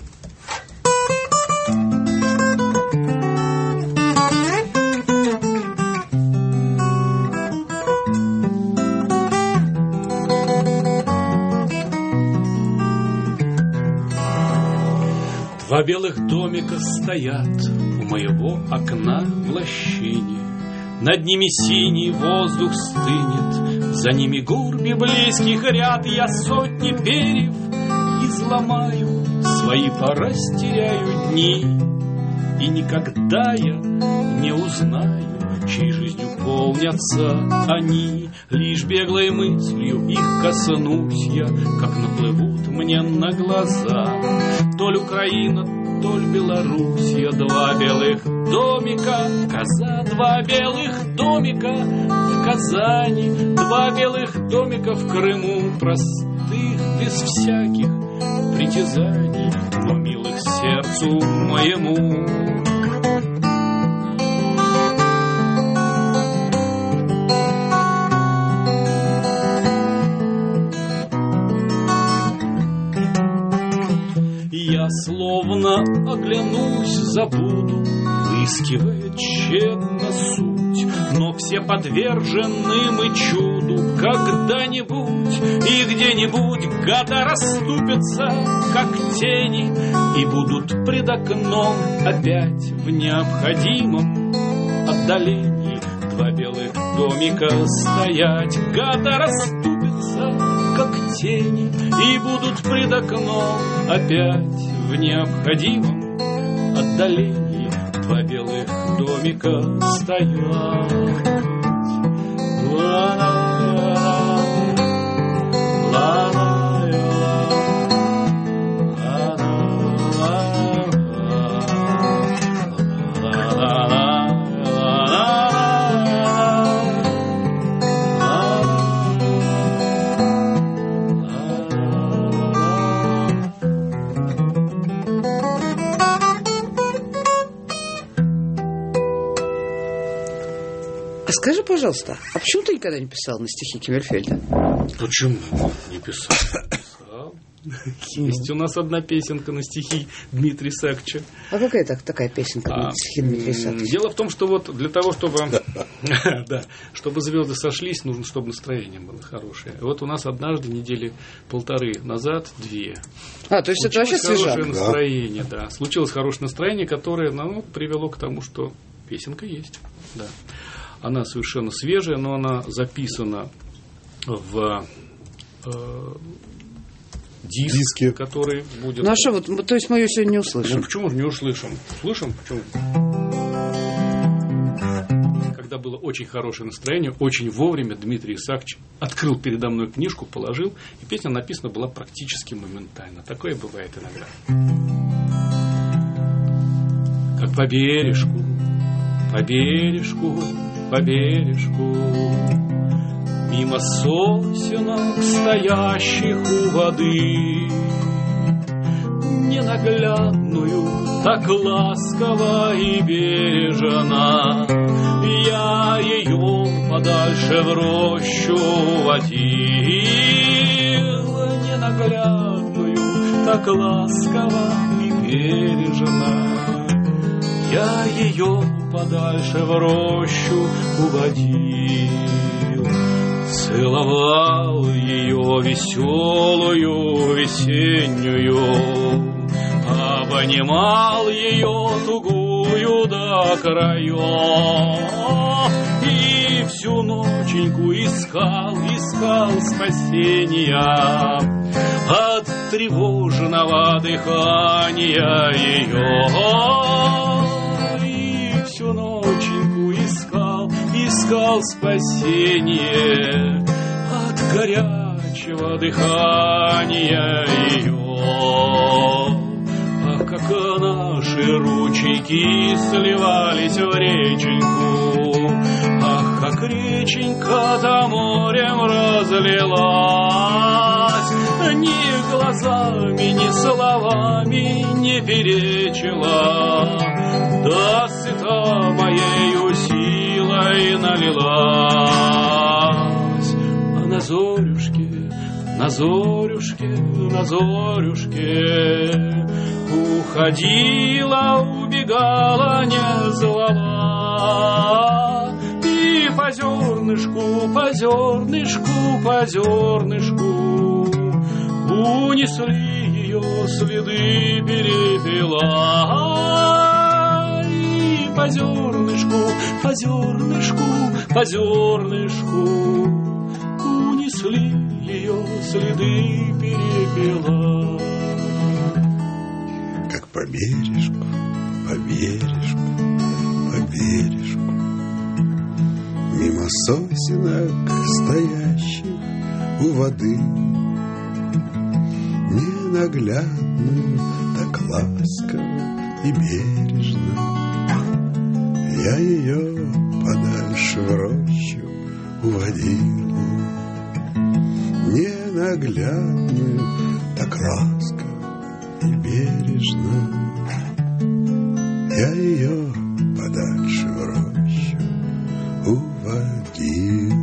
Два белых домика стоят у моего окна в лощине. Над ними синий воздух стынет, за ними гурби близких ряд. Я сотни перьев изломаю, свои порастеряю дни, и никогда я не узнаю, чьей жизнью полнятся они. Лишь беглой мыслью их коснусь я, как наплывут мне на глаза. То ли Украина, то ли Белоруссия, два белых домика, Казань, два белых домика в Казани, два белых домика в Крыму, простых, без всяких притязаний, но милых сердцу моему. Я словно оглянусь, забуду, выискивая тщетно суть, но все подвержены мы чуду когда-нибудь, и где-нибудь года расступятся, как тени, и будут пред окном опять в необходимом отдалении два белых домика стоять. Года расступятся, как тени, и будут пред окном опять в необходимом отдалении два белых домика стоят. Скажи, пожалуйста, а почему ты никогда не писал на стихи Киммерфельда? Почему не писал? Писал. Есть у нас одна песенка на стихи Дмитрия Исааковича. А какая так, такая песенка на А, стихи Дмитрия Исааковича? Дело в том, что вот для того, чтобы, да, чтобы звезды сошлись, нужно, чтобы настроение было хорошее. Вот у нас однажды, недели полторы назад, две. А, то есть это вообще Случилось свежак? хорошее настроение, да. Случилось хорошее настроение, которое, ну, привело к тому, что песенка есть, да. Она совершенно свежая, но она записана в э, диск, Диске. который будет... Ну а что, вот, то есть мы ее сегодня не услышим? Ну почему же не услышим? Слышим? Почему? Когда это было очень хорошее настроение. Очень вовремя Дмитрий Исаакович открыл передо мной книжку, положил, и песня написана была практически моментально. Такое бывает иногда. Как по бережку, по бережку, по бережку, мимо сосенок, стоящих у воды, ненаглядную, так ласково и бережно я ее подальше в рощу водил. Ненаглядную, так ласково и бережно я ее подальше в рощу уводил. Целовал ее веселую весеннюю, обнимал ее тугую до краев, и всю ноченьку искал, искал спасения от тревожного дыхания ее. И всю ноченьку искал, искал спасение от горячего дыхания ее. Ах, как наши ручейки сливались в реченьку, ах, как реченька-то морем разлилась, ни глазами, ни словами не перечила, да сыта моею силой налилась. А на зорюшке, на зорюшке, на зорюшке уходила, убегала, не звала. И по зернышку, по зернышку, по зернышку унесли ее следы перепела. И по зернышку, по зернышку, по зернышку унесли ее следы перепела. Как по бережку, по бережку, по бережку, мимо сосенок, стоящих у воды, ненаглядную, так ласково и бережно я ее подальше в рощу уводил. Ненаглядную, так ласково и бережно я ее подальше в рощу уводил.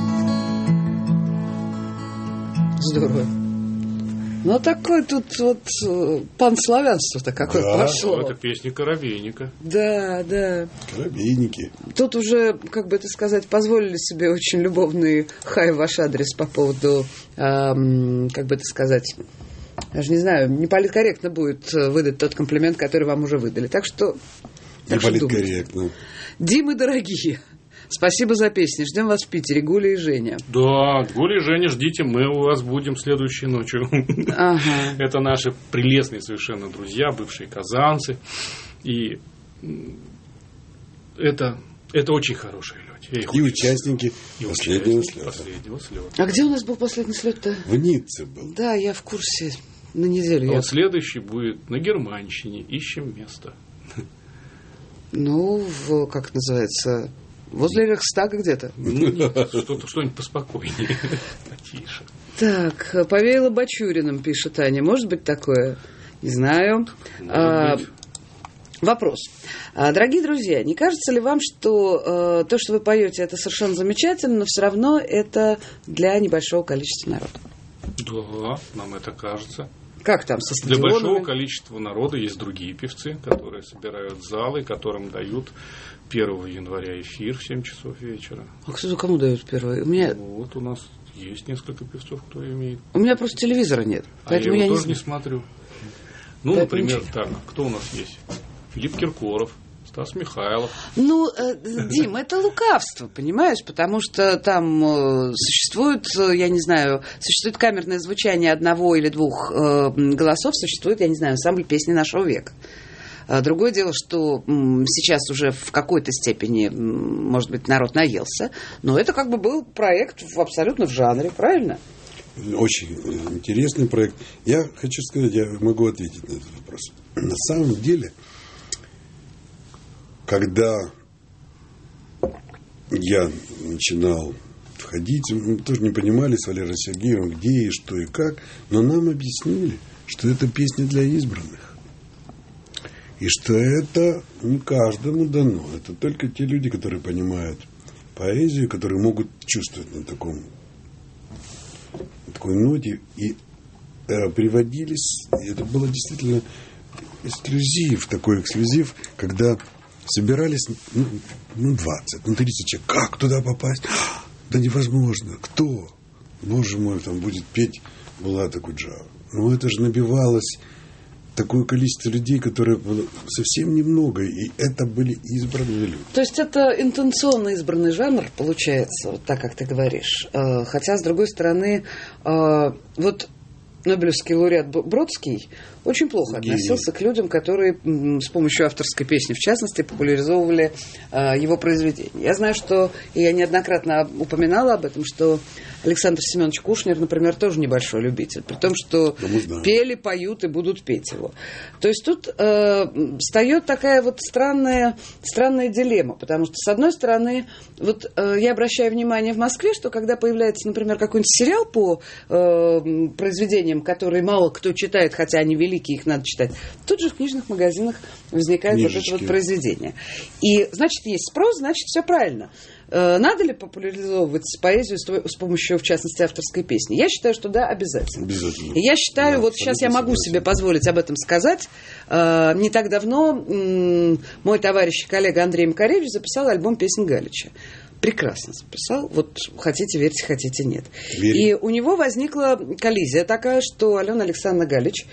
Здорово. Ну, такое тут вот панславянство-то какое Да. пошло. Это песня Коробейника. Да, да. Коробейники. Тут уже, как бы это сказать, позволили себе очень любовный хай в ваш адрес по поводу, эм, как бы это сказать, даже не знаю, не политкорректно будет выдать тот комплимент, который вам уже выдали. Так что... Не политкорректно. Димы дорогие, спасибо за песни. Ждем вас в Питере, Гуля и Женя. Да, Гуля и Женя, ждите, мы у вас будем следующей ночью. Ага. Это наши прелестные совершенно друзья, бывшие казанцы. И это, это очень хорошие люди. Я их И очень участники люблю. И последнего участники слета. последнего слета. А где у нас был последний слет-то? В Ницце был. Да, я в курсе. На неделю. А я... вот следующий будет на Германщине. Ищем место. Ну, в, как называется, возле Рейхстага где-то. Ну, нет, что-то, что-нибудь поспокойнее. Потише. Так, повеяло Бачуриным, пишет Аня. Может быть такое? Не знаю. Может А, быть. Вопрос. А, дорогие друзья, не кажется ли вам, что э, то, что вы поете, это совершенно замечательно, но все равно это для небольшого количества народа? Да, нам это кажется. Как там со Для стадионами? большого количества народа есть другие певцы, которые собирают залы, которым дают первого января эфир в семь часов вечера. А кто кому дают первый? У меня, Вот у нас есть несколько певцов, кто имеет. у меня просто телевизора нет, А поэтому я я, его не тоже не знаю. смотрю. Ну, Поэтому например, ничего. так, кто у нас есть? Филипп Киркоров, Стас Михайлов. Ну, э, Дим, это лукавство, понимаешь? Потому что там э, существует, э, я не знаю, существует камерное звучание одного или двух э, голосов, существует, я не знаю, ансамбль песни нашего века. А другое дело, что м, сейчас уже в какой-то степени, м, может быть, народ наелся, но это как бы был проект в, абсолютно в жанре, правильно? Очень интересный проект. Я хочу сказать, я могу ответить на этот вопрос. На самом деле, когда я начинал входить, мы тоже не понимали с Валерием Сергеевым, где и что и как, но нам объяснили, что это песня для избранных. И что это не каждому дано. Это только те люди, которые понимают поэзию, которые могут чувствовать на таком на такой ноте. И э, приводились, и это было действительно эксклюзив, такой эксклюзив, когда собирались ну, ну двадцать, ну тридцать человек. Как туда попасть? Да невозможно. Кто? Боже мой, там будет петь Булат Акуджава. Ну это же набивалось такое количество людей, которое было совсем немного, и это были избранные люди. То есть это интенционно избранный жанр, получается, вот так, как ты говоришь. Хотя, с другой стороны, вот Нобелевский лауреат Бродский очень плохо Гений. относился к людям, которые с помощью авторской песни, в частности, популяризовывали его произведения. Я знаю, что, и я неоднократно упоминала об этом, что Александр Семенович Кушнер, например, тоже небольшой любитель, при том, что пели, поют и будут петь его. То есть тут э, встает такая вот странная, странная дилемма, потому что, с одной стороны, вот э, я обращаю внимание в Москве, что когда появляется, например, какой-нибудь сериал по э, произведениям, которые мало кто читает, хотя они великие, их надо читать, тут же в книжных магазинах возникает Книжечки. вот это вот произведение. И, значит, есть спрос, значит, все правильно. Надо ли популяризовывать поэзию с помощью, в частности, авторской песни? Я считаю, что да, обязательно. Обязательно. И я считаю, Да, вот сейчас я могу согласен. себе позволить об этом сказать. Не так давно мой товарищ и коллега Андрей Макаревич записал альбом песен Галича. Прекрасно записал. Вот хотите верьте, хотите нет. Верим. И у него возникла коллизия такая, что Алена Александровна Галич,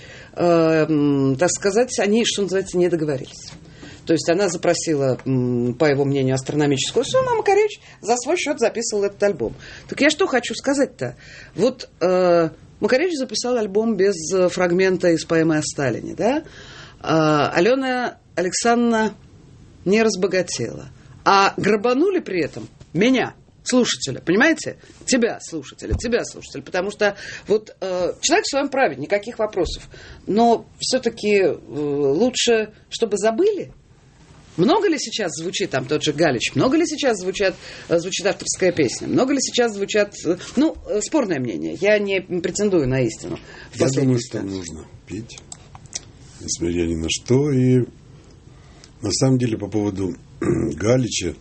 э, так сказать, они, что называется, не договорились. То есть она запросила, по его мнению, астрономическую сумму, а Макаревич за свой счет записывал этот альбом. Так я что хочу сказать-то? Вот э, Макаревич записал альбом без фрагмента из поэмы о Сталине, да? А Алена Александровна не разбогатела. А грабанули при этом меня, слушателя, понимаете? Тебя, слушателя, тебя, слушателя. Потому что вот э, человек в своем праве, никаких вопросов. Но все-таки э, лучше, чтобы забыли. Много ли сейчас звучит там тот же Галич? Много ли сейчас звучат, звучит авторская песня? Много ли сейчас звучат... Ну, спорное мнение. Я не претендую на истину. Я думаю, что нужно петь, несмотря ни на что. И на самом деле по поводу Галича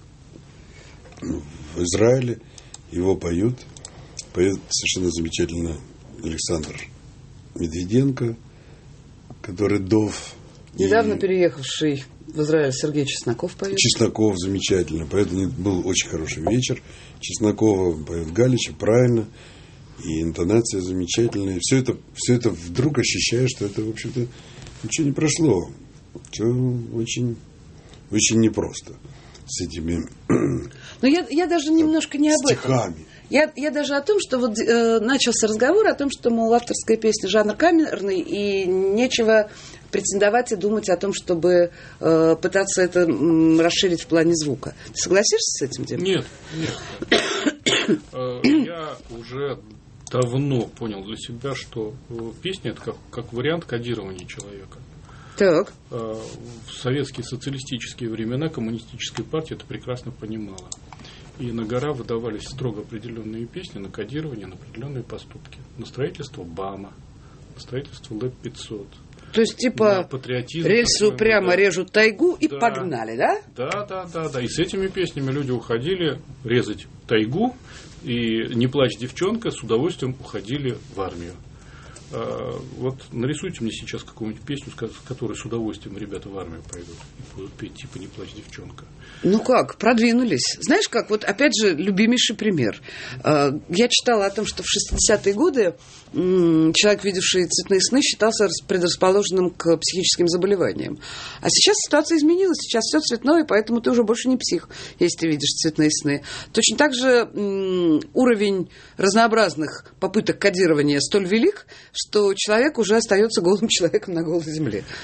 в Израиле его поют. Поет совершенно замечательно Александр Медведенко, который Дов. Недавно и... переехавший в Израиль Сергей Чесноков поет. Чесноков замечательно. Поэтому был очень хороший вечер. Чеснокова поет Галича правильно. И интонация замечательная. И все это, все это вдруг ощущаешь, что это, в общем-то, ничего не прошло. Все очень, очень непросто с этими Но я, я даже немножко не об стихами. этом. Я, я даже о том, что вот э, начался разговор о том, что, мол, авторская песня жанр камерный, и нечего претендовать и думать о том, чтобы э, пытаться это м, расширить в плане звука. Ты согласишься с этим, Дима? Нет, нет. Я уже давно понял для себя, что песня – это как, как вариант кодирования человека. Так. В советские социалистические времена коммунистическая партия это прекрасно понимала. И на гора выдавались строго определенные песни на кодирование, на определенные поступки. На строительство БАМа, на строительство ЛЭП пятьсот. То есть, типа, рельсы упрямо да. режут тайгу и да. погнали, да? Да, да, да, да. И с этими песнями люди уходили резать тайгу, и «Не плачь, девчонка» с удовольствием уходили в армию. Вот нарисуйте мне сейчас какую-нибудь песню, с которой с удовольствием ребята в армию пойдут и будут петь типа «Не плачь, девчонка». Ну как, продвинулись. Знаешь как, вот опять же, любимейший пример. Я читала о том, что в шестидесятые годы человек, видевший цветные сны, считался предрасположенным к психическим заболеваниям. А сейчас ситуация изменилась, сейчас все цветное, поэтому ты уже больше не псих, если ты видишь цветные сны. Точно так же уровень разнообразных попыток кодирования столь велик, что человек уже остается голым человеком на голой земле.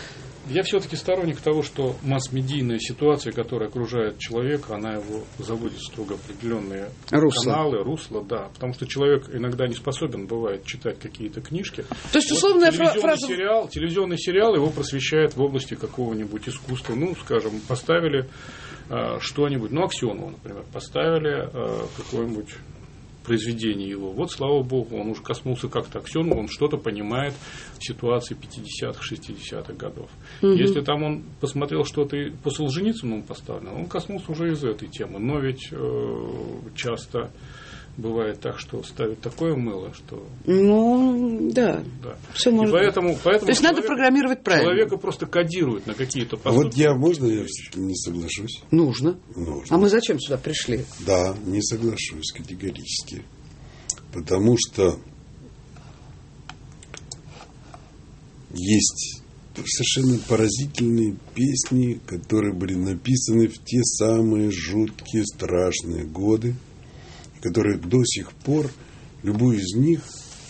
Я все-таки сторонник того, что масс-медийная ситуация, которая окружает человека, она его заводит в строго определенные русло. каналы, русла, да. Потому что человек иногда не способен, бывает, читать какие-то книжки. То есть, вот условная телевизионный фраза... сериал, телевизионный сериал его просвещает в области какого-нибудь искусства. Ну, скажем, поставили э, что-нибудь, ну, Аксенова, например, поставили э, какое-нибудь произведение его. Вот, слава богу, он уже коснулся как-то Аксенова, он что-то понимает в ситуации пятидесятых, шестидесятых годов. Угу. Если там он посмотрел что-то и по Солженицыну поставлено, он коснулся уже из этой темы. Но ведь э, часто бывает так, что ставят такое мыло, что... Ну, да. да. Все может и поэтому, поэтому То есть человек, надо программировать правильно. Человека просто кодируют на какие-то поступки. А вот я, можно я не соглашусь? Нужно. Нужно. А мы зачем сюда пришли? Да, не соглашусь категорически. Потому что есть совершенно поразительные песни, которые были написаны в те самые жуткие, страшные годы, которые до сих пор, любую из них,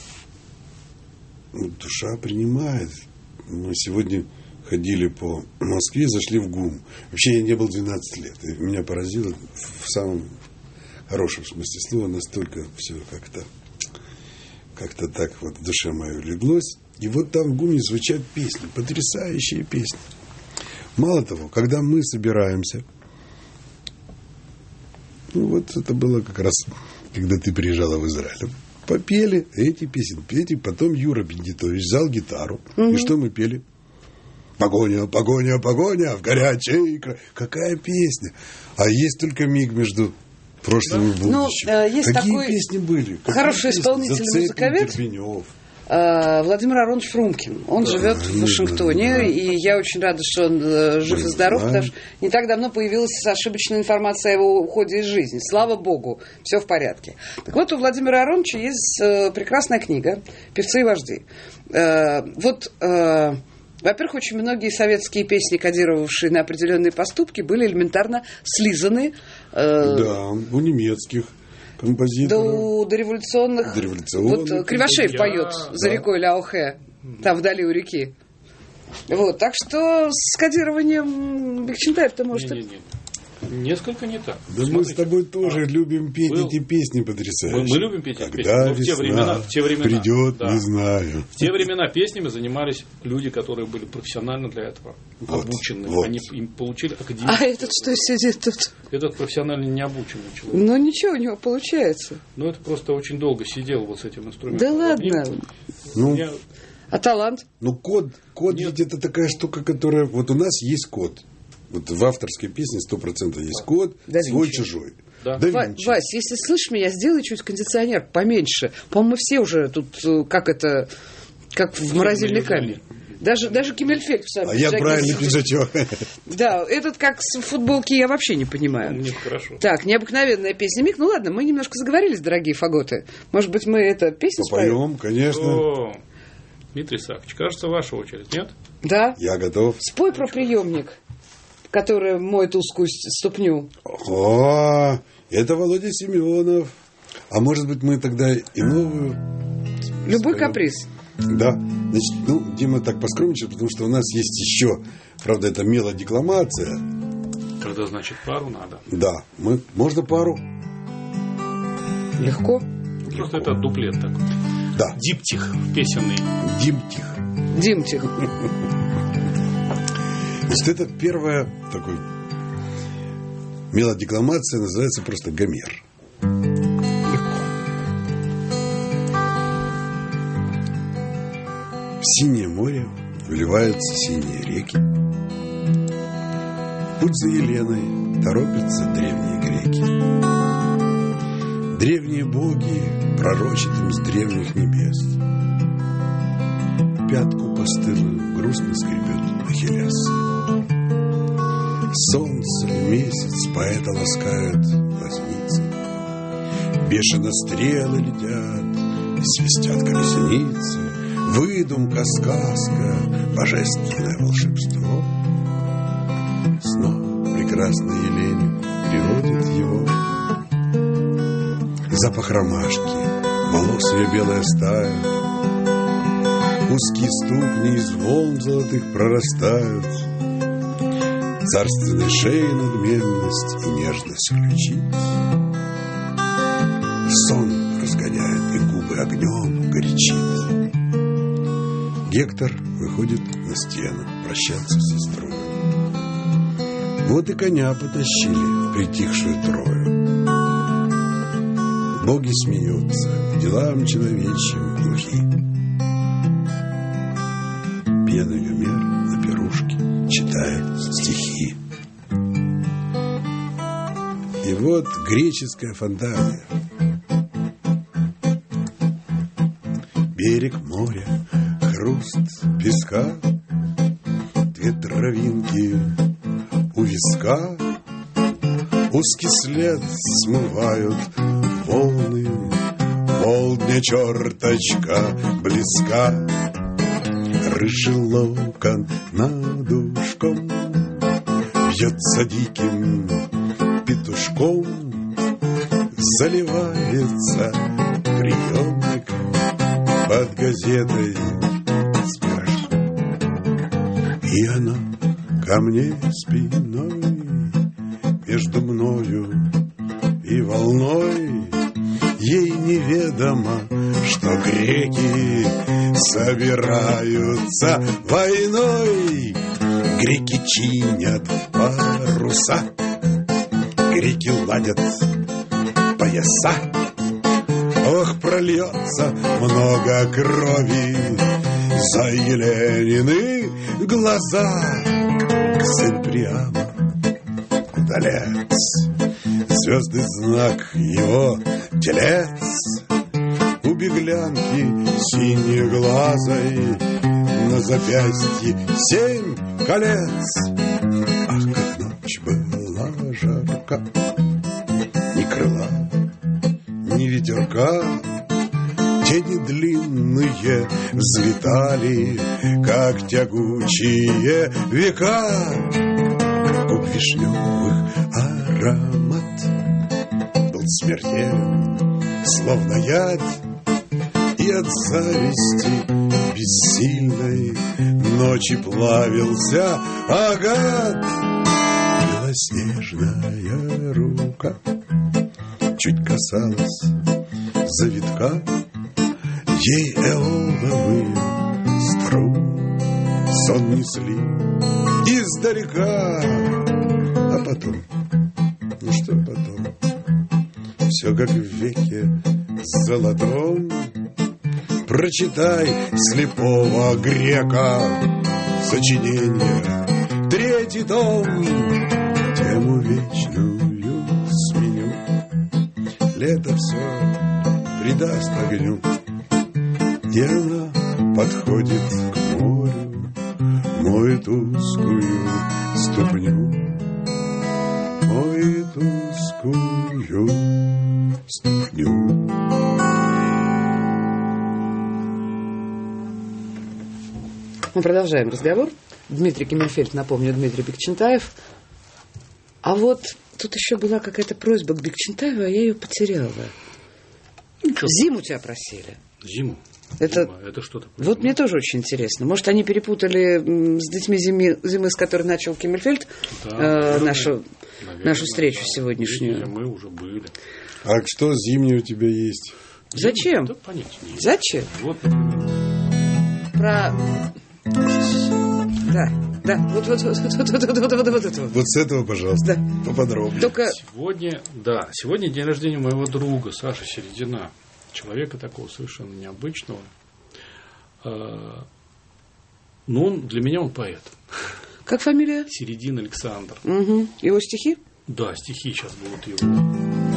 ну, душа принимает. Мы сегодня ходили по Москве, зашли в ГУМ. Вообще я не был двенадцать лет. И меня поразило в самом хорошем смысле слова, настолько все как-то как-то так вот в душе мою леглось. И вот там в ГУМе звучат песни, потрясающие песни. Мало того, когда мы собираемся, ну вот это было как раз, когда ты приезжала в Израиль, попели эти песни, эти, потом Юра Бендитович взял гитару, угу. И что мы пели? Погоня, погоня, погоня, в горячей... Какая песня? А есть только миг между прошлым да. и будущим. Ну, есть какие такой песни были? Какие хороший песни? исполнитель-музыковед Владимир Аронович Фрумкин. Он да, живет в Вашингтоне, да. И я очень рада, что он жив и здоров, потому что не так давно появилась ошибочная информация о его уходе из жизни. Слава богу, все в порядке. Так вот, у Владимира Ароновича есть прекрасная книга «Певцы и вожди». Вот... Во-первых, очень многие советские песни, кодировавшие на определенные поступки, были элементарно слизаны. Э, да, у немецких композиторов. Да, у дореволюционных. дореволюционных вот Кривошеев я, поет да. «За рекой Ляохэ», там вдали у реки. Вот, так что с кодированием Бекчентаев-то может... Не, не, не. Несколько не так. Да смотрите, мы с тобой тоже а, любим петь был, эти песни потрясающие. Мы, мы любим петь эти песни. Но в те времена, в те времена придет, да. не знаю. В те времена песнями занимались люди, которые были профессионально для этого вот, обучены. Вот. Они им получили академическое. А этот что сидит тут? Этот профессионально не обученный человек. Ну ничего, у него получается. Ну это просто очень долго сидел вот с этим инструментом. Да ладно. Ну, Я... А талант? Ну код, код ведь это такая штука, которая... Вот у нас есть код. Вот в авторской песне сто процентов есть код, да, свой, чужой. Да. Да, Ва- Вась, если слышишь меня, сделай чуть кондиционер поменьше. По-моему, мы все уже тут, как это, как в морозильной камере. Даже, даже Киммельфельд в самом А я правильный пиджачок. Да, этот как с футболки я вообще не понимаю. Нет, хорошо. Так, необыкновенная песня. Мик, ну ладно, мы немножко заговорились, дорогие фаготы. Может быть, мы это песню споем? Попоем, конечно. О, Дмитрий Исаакович, кажется, ваша очередь, нет? Да. Я готов. Спой про приемник, который моет узкую ступню. О, это Володя Семенов. А может быть, мы тогда и новую... Любой споем? Каприз. Да. Значит, ну, Дима так поскромничает, потому что у нас есть еще, правда, это мелодекламация. Когда, значит, пару надо. Да. Мы... Можно пару? Легко. Ну, просто это дуплет такой. Да. Диптих песенный. Диптих. Димтих. Значит, это первая такой мелодекламация, называется просто Гомер. Легко. В синее море вливаются синие реки. В путь за Еленой торопятся древние греки. Древние боги пророчат им с древних небес. Пятку постылую грустно скребет Ахиллес. Солнце, месяц поэта ласкают глазницы. Бешено стрелы летят, свистят колесницы. Выдумка, сказка, божественное волшебство. Снова прекрасной Елене приводит его. Запах ромашки, волос ее белая стая. узкие ступни из волн золотых прорастают, царственной шеи надменность и нежность ключиц. Сон разгоняет и губы огнем горячит. Гектор выходит на стену прощаться с сестрой. Вот и коня потащили в притихшую Трою. Боги смеются, делам человечьим глухи. Пьяный Гомер на пирушке читает стихи. И вот греческая фантазия. Берег моря, хруст песка, две травинки у виска, узкий след смывают волны, полдня черточка близка, рыжий локон над ушком бьется диким петушком, заливается приемник под газетой с пирожком. И она ко мне спиной между мною и волной. Ей неведомо, что греки собираются войной. Греки чинят паруса, греки ладят пояса. Ох, прольется много крови за Еленины глаза. Сын Приама, удалец, звездный знак его телец. У беглянки синеглазой на запястье семь колец. Ах, как ночь была жарка, ни крыла, ни ветерка. Тени длинные взлетали, как тягучие века. Губ вишневых аромат был смертелен, словно яд. И от зависти бессильной ночи плавился агат. Белоснежная рука чуть касалась завитка, ей эоловые струны сон несли издалека. А потом, ну что потом, все как в веке золотом. Прочитай слепого грека сочинение, третий том, тему вечную сменю. Лето все придаст огню, и она подходит к морю, моет узкую ступню, моет узкую ступню. Мы продолжаем разговор. Дмитрий Кемерфельд, напомню, Дмитрий Бекчентаев. А вот тут еще была какая-то просьба к Бекчентаеву, а я ее потеряла. Ничего. Зиму тебя просили. Зиму? Это, Зима. Это что такое? Вот мне тоже очень интересно. Может, они перепутали с детьми зимы, зимы с которой начал Кемерфельд, да, э, нашу, нашу встречу да. сегодняшнюю. Видите, мы уже были. А что зимнее у тебя есть? Зачем? Да, понятия не есть. Зачем? Вот. Про... Да, да, вот, вот, вот, вот, вот, вот, вот, вот, вот, вот, вот. Вот с этого, пожалуйста, да. поподробнее. Только... Сегодня, да, сегодня день рождения моего друга Саши Середина, человека такого совершенно необычного. Но он, для меня он поэт. Как фамилия? Середин Александр. Угу. Его стихи? Да, стихи сейчас будут его.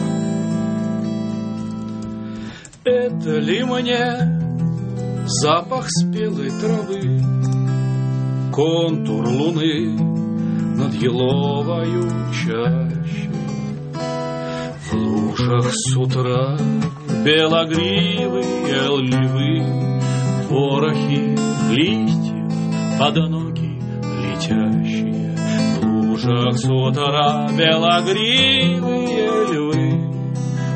Это ли мне запах спелой травы, контур луны над еловою чащей, в лужах с утра белогривые львы, ворохи листьев под ноги летящие, в лужах с утра белогривые львы,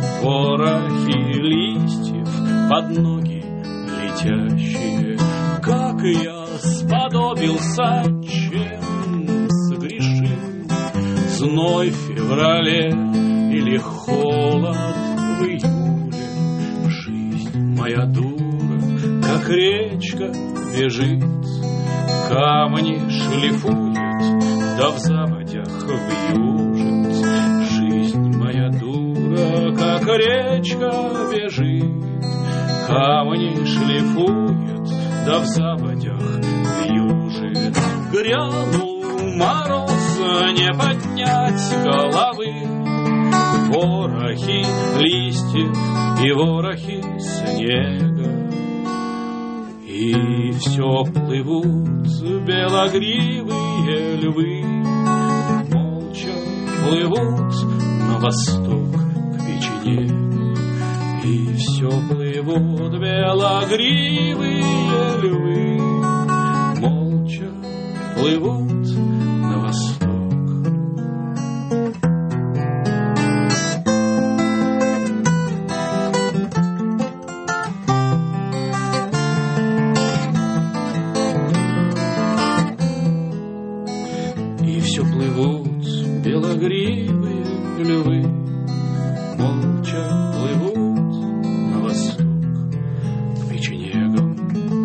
ворохи листьев под ноги летящие. я сподобился, чем согрешил. Зной в феврале или холод в июле. Жизнь моя дура, как речка бежит, камни шлифует, да в заводях вьюжит. Жизнь моя дура, как речка бежит, камни шлифует, да в заводях вьюжит. Грянул мороз, не поднять головы, ворохи листьев и ворохи снега. И все плывут белогривые львы, молча плывут на восток к печенегу. И все плывут белогривые львы, молча плывут на восток. И все плывут белогривые львы, молча плывут на восток к печенегам.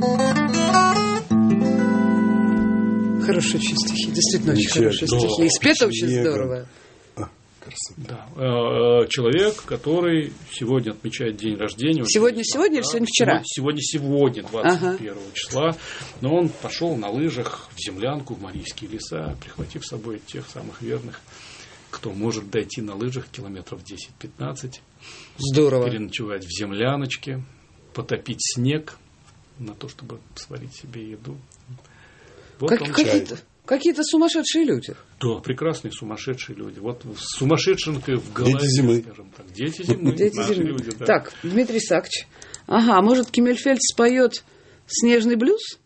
Хорошие очень стихи, действительно очень Замечательно. хорошие стихи. И спето очень Печенегом. здорово. Красота. Да. Э, Человек, который сегодня отмечает день рождения. Сегодня, очень сегодня или да. сегодня вчера? Сегодня, сегодня, двадцать первого числа. Но он пошел на лыжах в землянку, в Марийские леса, прихватив с собой тех самых верных, кто может дойти на лыжах километров десять-пятнадцать. Здорово. Переночевать в земляночке, потопить снег на то, чтобы сварить себе еду. Вот Как- он. какие-то, какие-то сумасшедшие люди. Да, прекрасные сумасшедшие люди. Вот с сумасшедшенкой в голове, Дети зимы. скажем так. Дети зимы. Дети наши зимы. люди, да. Так, Дмитрий Сакч. Ага, может, Кемельфельд споет снежный блюз?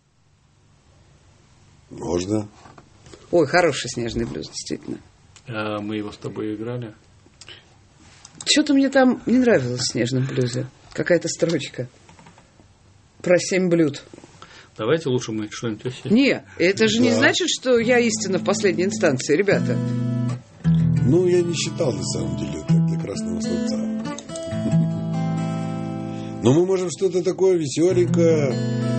Можно. Ой, хороший снежный блюз, действительно. А мы его с тобой играли. Что-то мне там не нравилось в снежном блюзе. Какая-то строчка. Про семь блюд. Давайте лучше мы что-нибудь осень. Не, это же не Да. значит, что я истина в последней инстанции, ребята. Ну, я не считал, на самом деле, так для красного словца. Но мы можем что-то такое веселенькое.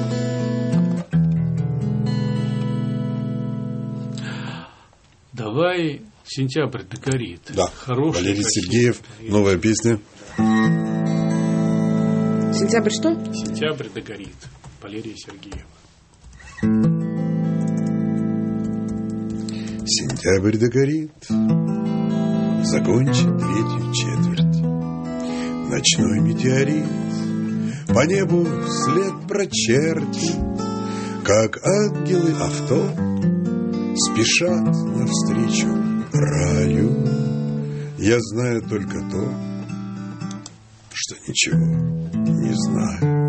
Давай «Сентябрь догорит». Да, Хороший, Валерий красивый. Сергеев, новая песня. Сентябрь что? «Сентябрь догорит». Валерий Сергеев. Сентябрь догорит, закончит третью четверть. Ночной метеорит по небу след прочертит, как ангелы авто спешат навстречу раю. Я знаю только то, что ничего не знаю.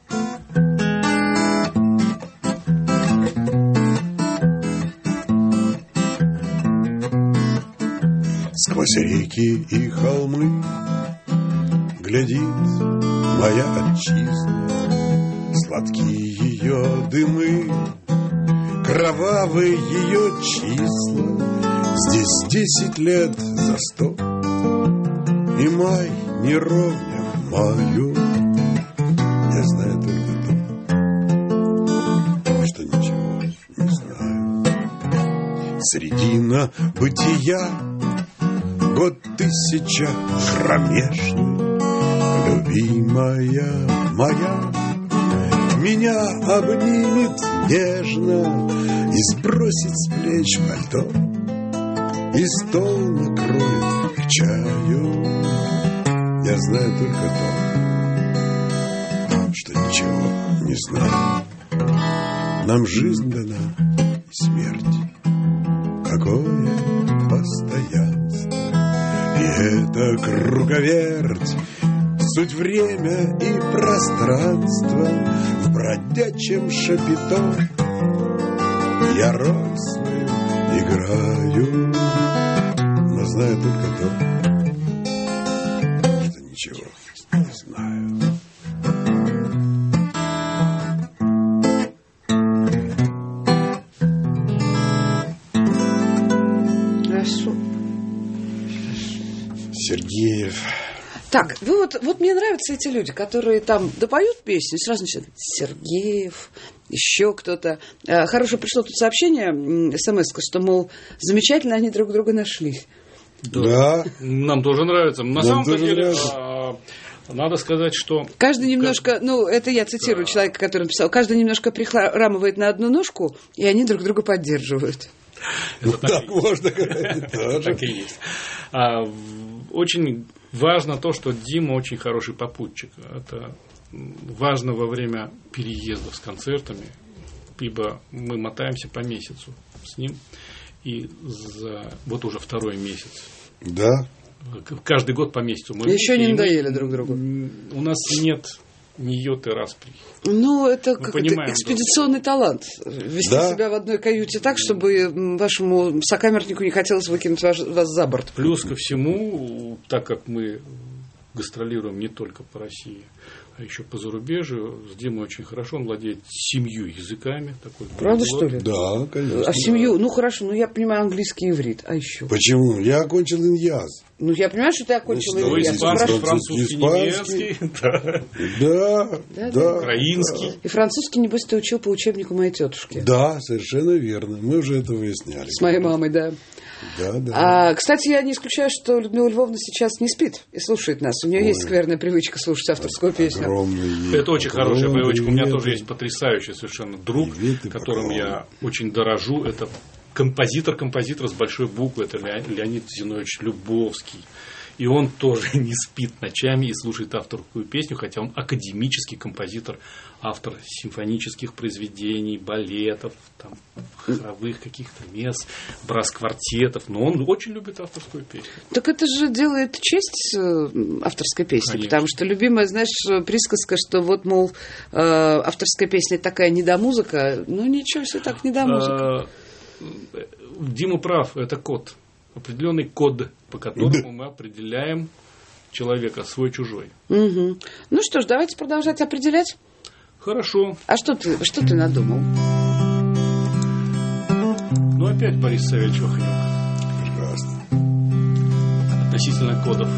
Сквозь реки и холмы глядит моя отчизна, сладкие ее дымы, кровавые ее числа. Здесь десять лет за сто, и май не ровня маю. Я знаю только то, что ничего не знаю. Средина бытия, год тысяча кромешный, любимая моя меня обнимет нежно и сбросит с плеч пальто, и стол накроет к чаю. Я знаю только то, что ничего не знаю. Нам жизнь дана и смерть, какое постоянство. И это круговерть, суть время и пространство. В бродячем шапито я роль свою играю, но знаю только то, что ничего не знаю. Так, вы вот, вот мне нравятся эти люди, которые там допоют песню, и сразу начинают Сергеев, еще кто-то. Хорошее пришло тут сообщение, смс-ка, что, мол, замечательно они друг друга нашли. Да. да. Нам тоже нравится. На Нам самом деле, нравится. Надо сказать, что... Каждый немножко, ну, это я цитирую да. человека, который написал, каждый немножко прихрамывает на одну ножку, и они друг друга поддерживают. Это так можно говорить. Так и есть. Очень важно то, что Дима очень хороший попутчик. Это важно во время переездов с концертами, ибо мы мотаемся по месяцу с ним, и за вот уже второй месяц. Да. Каждый год по месяцу. Мы еще не надоели друг другу. У нас нет ни йоты распри. Ну, это как экспедиционный талант. Вести да. себя в одной каюте так, чтобы вашему сокамернику не хотелось выкинуть вас, вас за борт. Плюс ко всему, так как мы гастролируем не только по России, а еще по зарубежью, с Димой очень хорошо, он владеет семью языками. Такой правда, что ли? Да, конечно. А семью, ну хорошо, ну я понимаю английский и иврит, а еще? Почему? Я окончил иньяз. Ну, я понимаю, что ты окончил ну, иньяз. Испанский, французский, немецкий. Да, да, да, да. Украинский. И французский, небось, ты учил по учебнику моей тетушки. Да, совершенно верно. Мы уже это выясняли. С моей мамой, да. Да, да. А, кстати, я не исключаю, что Людмила Львовна сейчас не спит и слушает нас. У нее Ой. есть скверная привычка слушать авторскую песню. Огромный, это очень хорошая привычка. У меня тоже есть потрясающий совершенно друг, которым я очень дорожу. Это композитор-композитор с большой буквы. Это Леонид Зинович Любовский. И он тоже не спит ночами и слушает авторскую песню, хотя он академический композитор, автор симфонических произведений, балетов, там, хоровых каких-то мест, брас-квартетов. Но он очень любит авторскую песню. Так это же делает честь авторской песни, конечно. Потому что любимая, знаешь, присказка, что вот, мол, авторская песня такая недомузыка. Ну, ничего себе так недомузыка. Дима прав, это код. Определенный код, по которому мы определяем человека, свой-чужой. Угу. Ну что ж, давайте продолжать определять. Хорошо. А что ты, что ты надумал? Ну, опять Борис Савельевич Вахнюк. Прекрасно. Относительно кодов.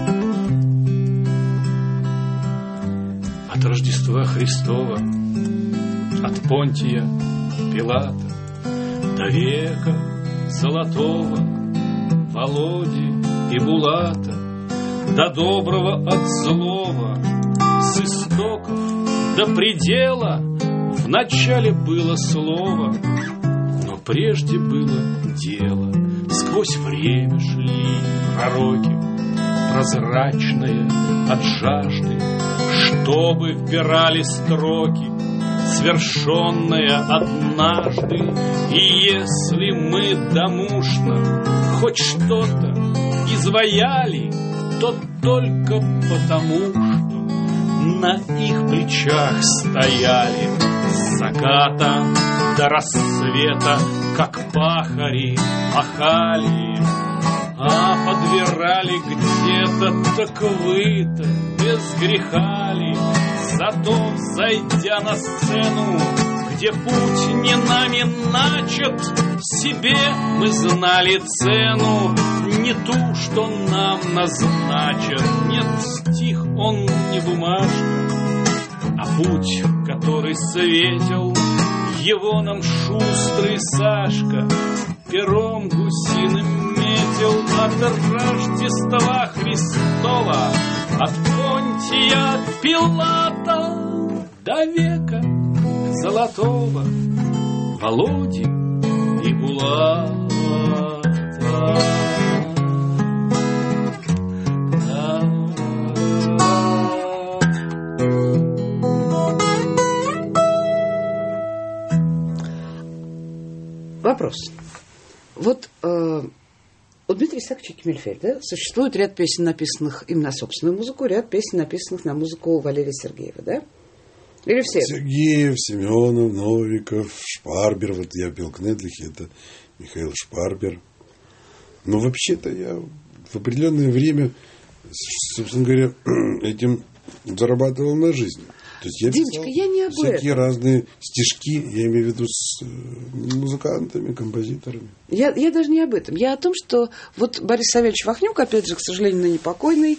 От Рождества Христова, от Понтия Пилата до века золотого, Володи и Булата, до доброго от злого, с истоков до предела в начале было слово, но прежде было дело. Сквозь время шли пророки, прозрачные от жажды, чтобы вбирали строки, свершенное однажды. И если мы домушно хоть что-то изваяли, то только потому, что на их плечах стояли с заката до рассвета, как пахари махали, а подбирали где-то, так вы-то без греха ли. Зато, зайдя на сцену, где путь не нами начат, себе мы знали цену, не ту, что нам назначат. Нет, стих он не бумажка, а путь, который светил, его нам шустрый Сашка пером гусиным метил. От Рождества Христова, от Понтия Пилата до века золотого, Володи и Булата. Вопрос. Вот э, у Дмитрия Исааковича Кемельфельда существует ряд песен, написанных им на собственную музыку, ряд песен, написанных на музыку Валерия Сергеева, да? Или все? Сергеев, Семенов, Новиков, Шпарбер. Вот я пел Кнедлихе, это Михаил Шпарбер. Но вообще-то я в определенное время, собственно говоря, этим зарабатывал на жизнь. То есть я Димочка, я не об всякие этом. разные стишки, я имею в виду с музыкантами, композиторами. Я, я даже не об этом. Я о том, что вот Борис Савельевич Вахнюк, опять же, к сожалению, ныне покойный,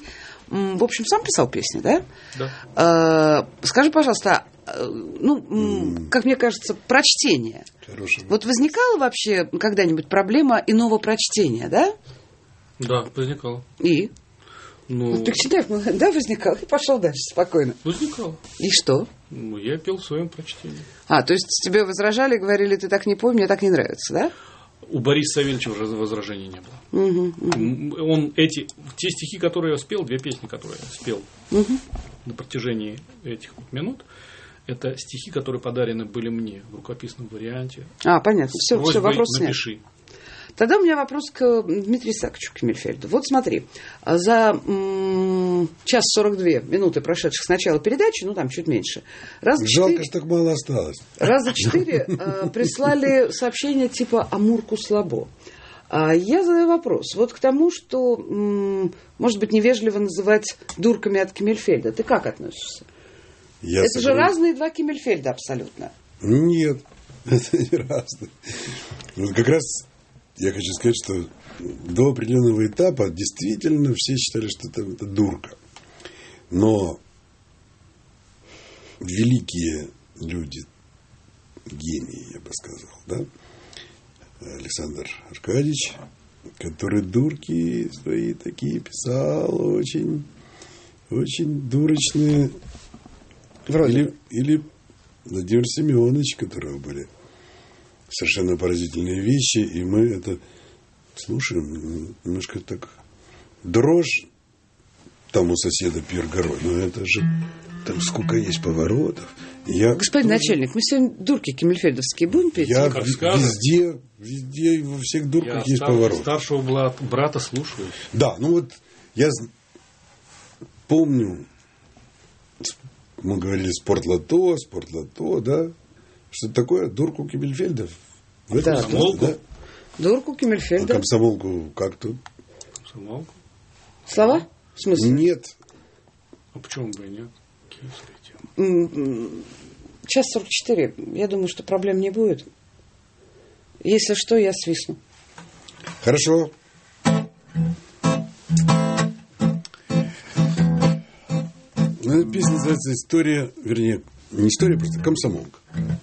в общем, сам писал песни, да? Да. Скажи, пожалуйста, ну, mm. как мне кажется, прочтение. Хороший. Вот возникала вообще когда-нибудь проблема иного прочтения, да? Да, возникала. И? Ну, ну, ты читаешь, да, возникал, и пошел дальше спокойно. Возникало. И что? Ну, я пел в своем прочтении. А, то есть тебе возражали, говорили, ты так не помнишь, мне так не нравится, да? У Бориса Савельевича уже возражений не было. Угу, угу. Он эти, те стихи, которые я спел, две песни, которые я спел угу. на протяжении этих минут, это стихи, которые подарены были мне в рукописном варианте. А, понятно. Все, все, вопрос снят. Напиши. Тогда у меня вопрос к Дмитрию Исааковичу Кемельфельду. Вот смотри, за м- час сорок две минуты, прошедших с начала передачи, ну там чуть меньше, раз Жалко, четыре, что так мало осталось. Раза четыре э, прислали сообщение типа «Амурку слабо». А я задаю вопрос. Вот к тому, что, м- может быть, невежливо называть дурками от Кемельфельда. Ты как относишься? Я это согласен. же разные два Кемельфельда абсолютно. Нет, это не разные. Вот как раз... Я хочу сказать, что до определенного этапа действительно все считали, что это, это дурка. Но великие люди, гении, я бы сказал, да, Александр Аркадьевич, который дурки свои такие писал, очень, очень дурочные. Вроде. Или, или Владимир Семенович, у которого были совершенно поразительные вещи, и мы это слушаем, немножко так дрожь. Там у соседа пир горой, но это же там сколько есть поворотов. Я Господин тоже, начальник, мы сегодня дурки кемельфельдовские будем петь? Я Как в- сказано. везде, везде, во всех дурках Я есть стар- поворот. старшего брата, брата слушаюсь. Да, ну вот я з- помню, с- мы говорили спортлото, спортлото, да, что такое дурку Кемельфельда. В этом Да, смысле, комсомолку. да? Дурку А Кемельфельда. комсомолку как тут? Самолку. Слова? В смысле? Нет. А почему бы и нет? Киевская тема. М-м, Час сорок четыре. Я думаю, что проблем не будет. Если что, я свистну. Хорошо. Ну, эта песня называется «История», вернее, не история, просто «Комсомолка».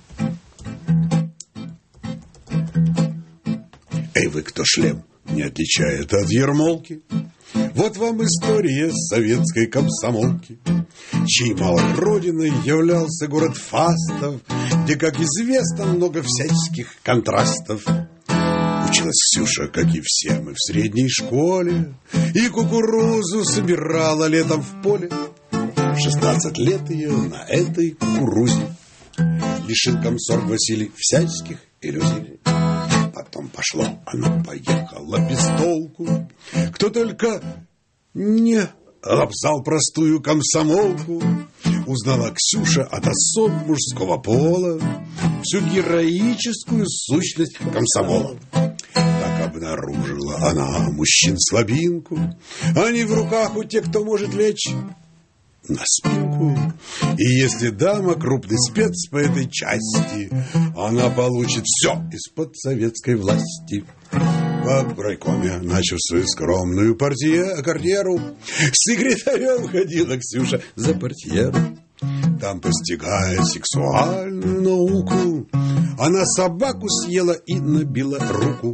Эй, вы, кто шлем не отличает от ермолки, вот вам история советской комсомолки, чьей малой родиной являлся город Фастов, где, как известно, много всяческих контрастов. Училась Ксюша, как и все мы, в средней школе, и кукурузу собирала летом в поле. В шестнадцать лет ее на этой кукурузе лишил комсорг Василий всяческих иллюзий. Потом пошло, она поехала без толку. Кто только не лапзал простую комсомолку. Узнала Ксюша от особ мужского пола всю героическую сущность комсомола. Так обнаружила она мужчин слабинку. Они в руках у тех, кто может лечь на спинку. И если дама крупный спец по этой части, она получит все из-под советской власти. В райкоме, начав свою скромную партию, карьеру, с секретарем ходила Ксюша за портьеру. Там, постигая сексуальную науку, она собаку съела и набила руку.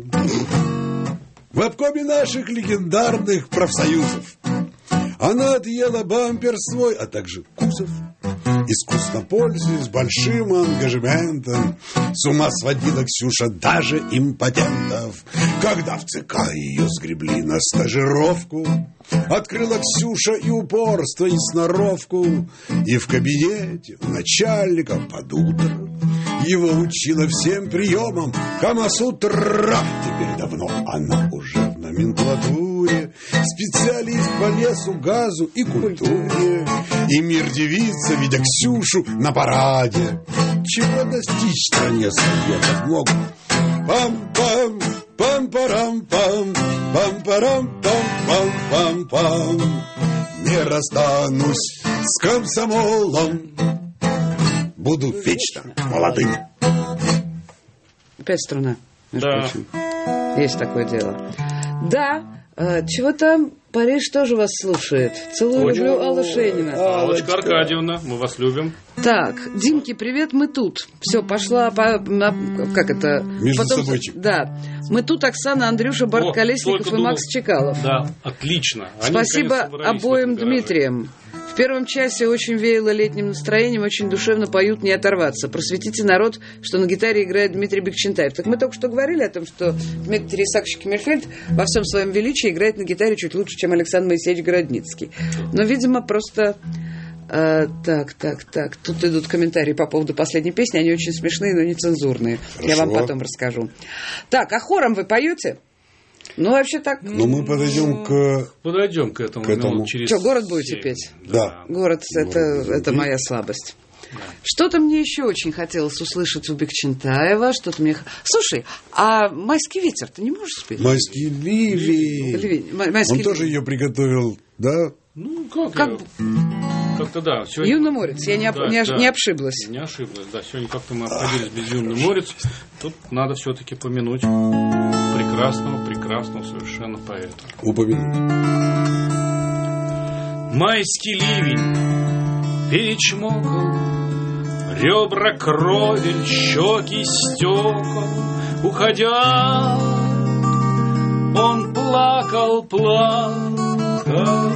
В обкоме наших легендарных профсоюзов она отъела бампер свой, а также кузов. Искусно пользуясь большим ангажементом, с ума сводила Ксюша даже импотентов. Когда в ЦК ее сгребли на стажировку, открыла Ксюша и упорство, и сноровку. И в кабинете у начальника под утро его учила всем приемам Камасутра. Теперь давно она уже в номенклатуре, специалист по лесу, газу и культуре. И мир дивится, видя Ксюшу на параде. Чего достичь стране советов мог? Пам-пам, пам-парам-пам, пам-парам-пам-пам-пам-пам. Не расстанусь с комсомолом, буду вечно молодым. Опять струна. между Да. прочим. Есть такое дело. Да, э, чего-то Париж тоже вас слушает. Целую, Очень. люблю, Алла Шенина. Аллочка Аркадьевна, мы вас любим. Так, Димки, привет, мы тут. Все, пошла, по, на, как это? Между собойчик. Да, мы тут, Оксана, Андрюша, Барт О, Колесников только и думал. Макс Чекалов. Да, отлично. Они, Спасибо наконец, собрались в обоим этом гараже. Дмитриям. В первом часе очень веяло летним настроением, очень душевно поют, не оторваться. Просветите народ, что на гитаре играет Дмитрий Бекчентаев. Так мы только что говорили о том, что Дмитрий Исаакович Камерфельд во всем своем величии играет на гитаре чуть лучше, чем Александр Моисеевич Городницкий. Но, видимо, просто... А, так, так, так. Тут идут комментарии по поводу последней песни. Они очень смешные, но нецензурные. Хорошо. Я вам потом расскажу. Так, а хором вы поете? Ну, вообще так. Но мы подойдем к... Подойдем к этому, К этому. минут через Что, город будете семь. петь? Да. Город, это, Город. это моя слабость. Что-то мне еще очень хотелось услышать у Бекчентаева. Что-то мне... Слушай, а «Майский ветер» ты не можешь спеть? Майский ливень. Ливень. Ма- майский Он ливень. тоже ее приготовил, да? Ну, как, Как я- бы- Как-то да. Сегодня... Юный морец. Я не, об- Да, не, ож- да. не обшиблась. Не ошиблась, да. Сегодня как-то мы обходились без юный морец. Тут надо все-таки помянуть прекрасного, прекрасного совершенно поэта. Упомянуть. Майский ливень перечмокал ребра, кровель, щеки, стекол. Уходя, он плакал, плакал.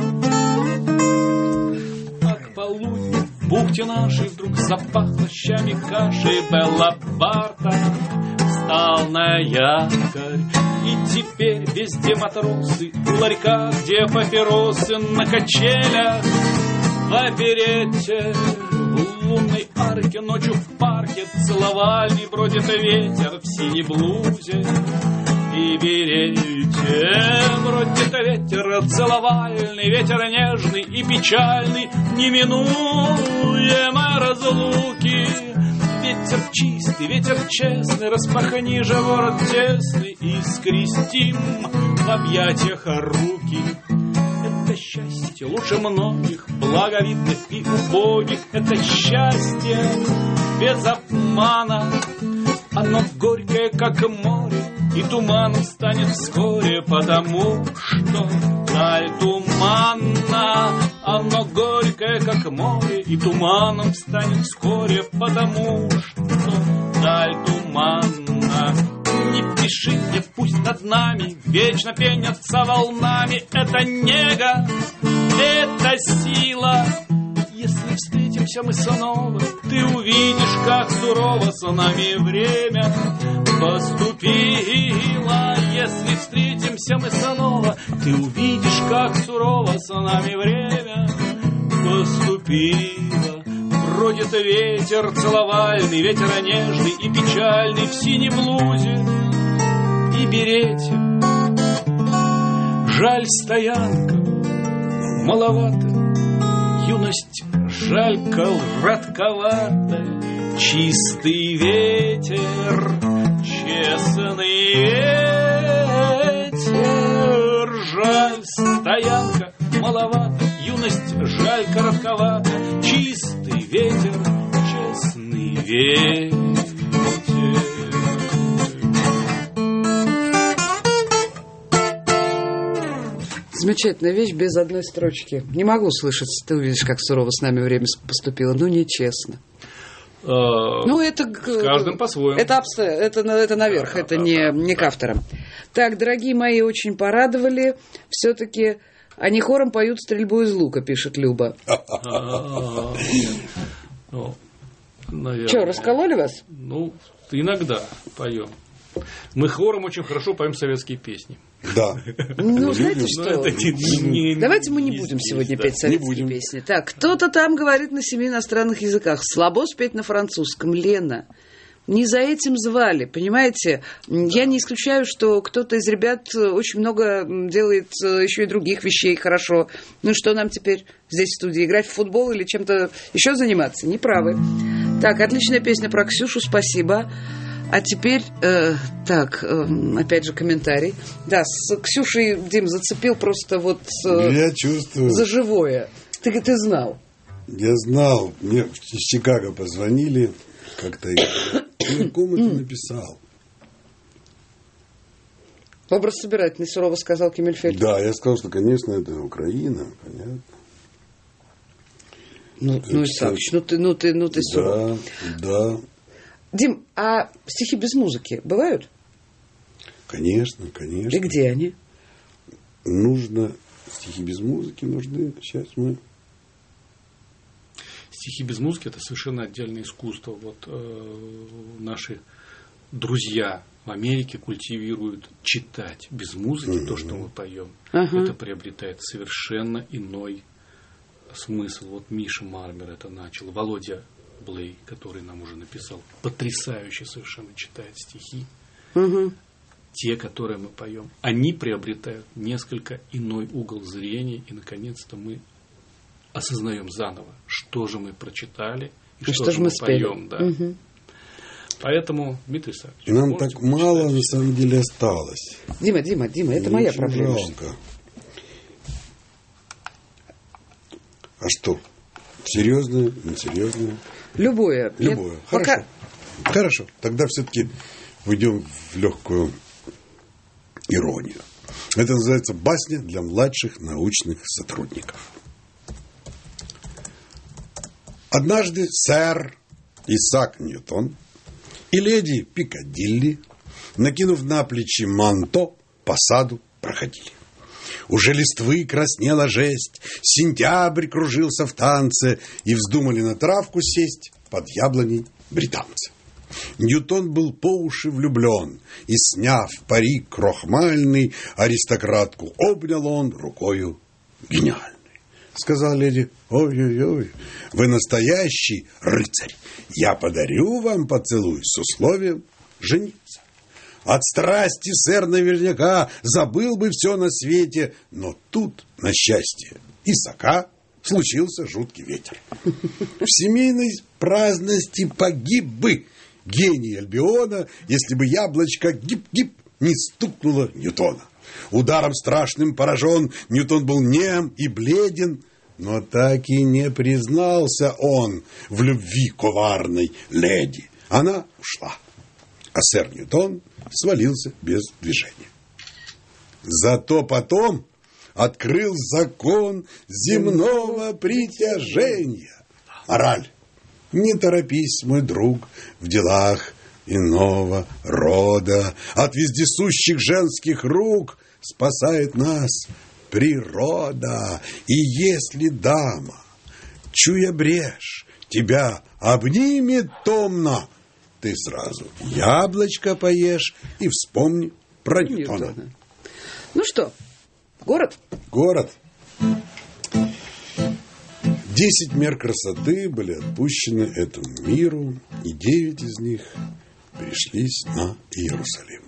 А к полудню в бухте нашей вдруг запахло щами каши. Белла Барта встал на якорь. И теперь везде матросы, у ларька, где папиросы, на качелях, в оперете, в лунной арке, ночью в парке целовальный бродит ветер в синей блузе и берете. Бродит ветер целовальный, ветер нежный и печальный, неминуемой разлуки. Ветер чистый, ветер честный, распахни же ворот тесный и скрестим в объятиях руки. Это счастье лучше многих, благовидных и убогих. Это счастье без обмана. Оно горькое, как море, и туманом станет вскоре, потому что даль туманна. Оно горькое, как море, и туманом станет вскоре, потому что даль туманна. Не пиши мне, пусть над нами вечно пенятся волнами. Это нега, это сила. Если встретимся мы снова, ты увидишь, как сурово с нами время поступило. Если встретимся мы снова, ты увидишь, как сурово с нами время поступило. Бродит ветер целовальный, ветер нежный и печальный в синей блузе и берете. Жаль, стоянка маловато, юность жалька, радковата. Чистый ветер, честный ветер. Жаль, стоянка маловато, юность жаль, коротковата. Чистый ветер, честный ветер. Замечательная вещь без одной строчки. Не могу слышать, ты увидишь, как сурово с нами время поступило. Ну, нечестно. Ну, это... С каждым по-своему. Это, абс- это, это наверх, Да, это да, не, да, не к авторам. Так, дорогие мои, очень порадовали. Все-таки они хором поют стрельбу из лука, пишет Люба. А, ну, наверное. Что, раскололи вас? Ну, иногда поем. Мы хором очень хорошо поем советские песни. Да. Ну, знаете Но что? это не- не- Давайте мы не не будем здесь, сегодня да. петь советские Не будем. песни. Так, кто-то там говорит на семи иностранных языках. Слабо спеть на французском. Лена, не за этим звали, понимаете? Я не исключаю, что кто-то из ребят очень много делает еще и других вещей хорошо. Ну что нам теперь здесь в студии? Играть в футбол или чем-то еще заниматься? Неправы. Так, отличная песня про Ксюшу, спасибо. А теперь, э, так, э, опять же комментарий. Да, с Ксюшей, Дим, зацепил просто вот э, Я чувствую. за живое. Ты, ты знал. Я знал. Мне из Чикаго позвонили. Как-то я кому-то написал. Образ собирательный, сурово сказал Кемельфельд. Да, я сказал, что, конечно, это Украина, понятно. Ну, ну Исаакович, ну ты, ну ты, ну ты суров. Да, да. Дим, а стихи без музыки бывают? Конечно, конечно. И где они? Нужно, стихи без музыки нужны. Сейчас мы... Стихи без музыки – это совершенно отдельное искусство. Вот э, наши друзья в Америке культивируют читать без музыки mm-hmm. то, что мы поем. Uh-huh. Это приобретает совершенно иной смысл. Вот Миша Мармер это начал, Володя Блей, который нам уже написал, потрясающе совершенно читает стихи. Uh-huh. Те, которые мы поем, они приобретают несколько иной угол зрения, и наконец-то мы осознаем заново, что же мы прочитали и, и что, что же мы спели. Поем. Да. Угу. Поэтому, Дмитрий Исаакович, нам так мало на самом деле осталось. Дима, Дима, Дима, это моя проблема. Жалко. А что? Серьезное, несерьезное? Любое. Любое. Нет, Хорошо. пока... Хорошо. Тогда все-таки уйдем в легкую иронию. Это называется басня для младших научных сотрудников. Однажды сэр Исаак Ньютон и леди Пикадилли, накинув на плечи манто, по саду проходили. Уже листвы краснела жесть, сентябрь кружился в танце, и вздумали на травку сесть под яблоней британцы. Ньютон был по уши влюблен, и, сняв парик крохмальный, аристократку обнял он рукою гениальной. Сказала леди: ой-ой-ой, вы настоящий рыцарь, я подарю вам поцелуй с условием жениться. От страсти сэр наверняка забыл бы все на свете, но тут, на счастье Исаака, случился жуткий ветер. В семейной праздности погиб бы гений Альбиона, если бы яблочко гип-гип не стукнуло Ньютона. Ударом страшным поражен, Ньютон был нем и бледен, но так и не признался он в любви коварной леди. Она ушла, а сэр Ньютон свалился без движения. Зато потом открыл закон земного притяжения. Мораль: не торопись, мой друг, в делах иного рода. От вездесущих женских рук спасает нас природа. И если дама, чуя брешь, тебя обнимет томно, ты сразу яблочко поешь и вспомни про Ньютона. Ну что, город? Город. Десять мер красоты были отпущены этому миру, и девять из них пришлись на Иерусалим.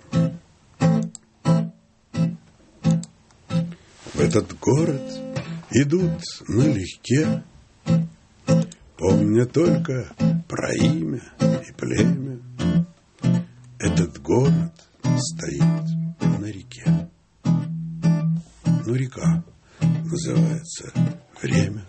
В этот город идут налегке, помня только про имя и племя. Этот город стоит на реке. Ну, река называется время.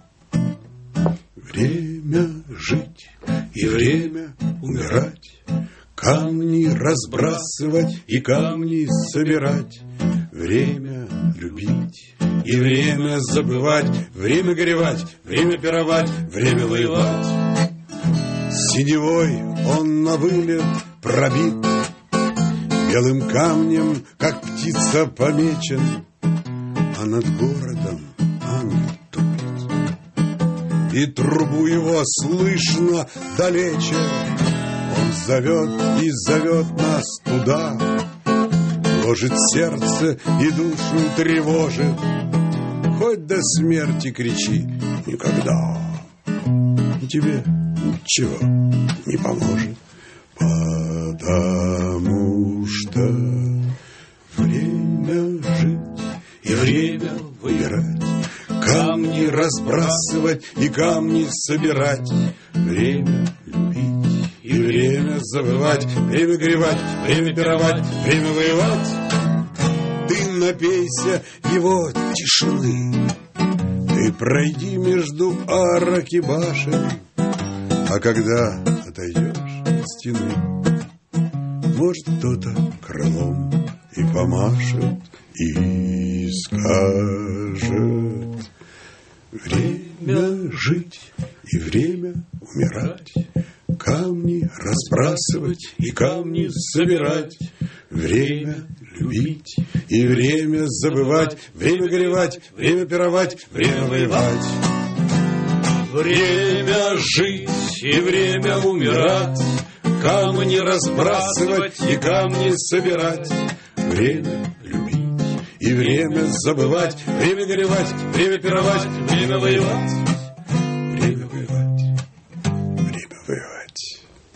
Время жить и время умирать, камни разбрасывать и камни собирать, время любить и время забывать, время горевать, время пировать, время воевать. Синевой он на вылет пробит, белым камнем, как птица, помечен, а над городом ангел тупит, и трубу его слышно далече. Он зовет и зовет нас туда, ложит сердце и душу тревожит. Хоть до смерти кричи никогда, и тебе ничего не поможет. Потому что время жить и время выбирать, камни разбрасывать и камни собирать, время любить и время забывать, время горевать, время пировать, время воевать. Ты напейся его тишины, ты пройди между арок и башен, а когда отойдешь от стены, может, кто-то крылом и помашет, и скажет: время жить и время умирать, камни разбрасывать и камни собирать, время любить и время забывать, время горевать, время пировать, время воевать. Время жить и время умирать, камни разбрасывать и камни собирать, время любить и время забывать, время горевать, время пировать, время воевать, время воевать, время воевать.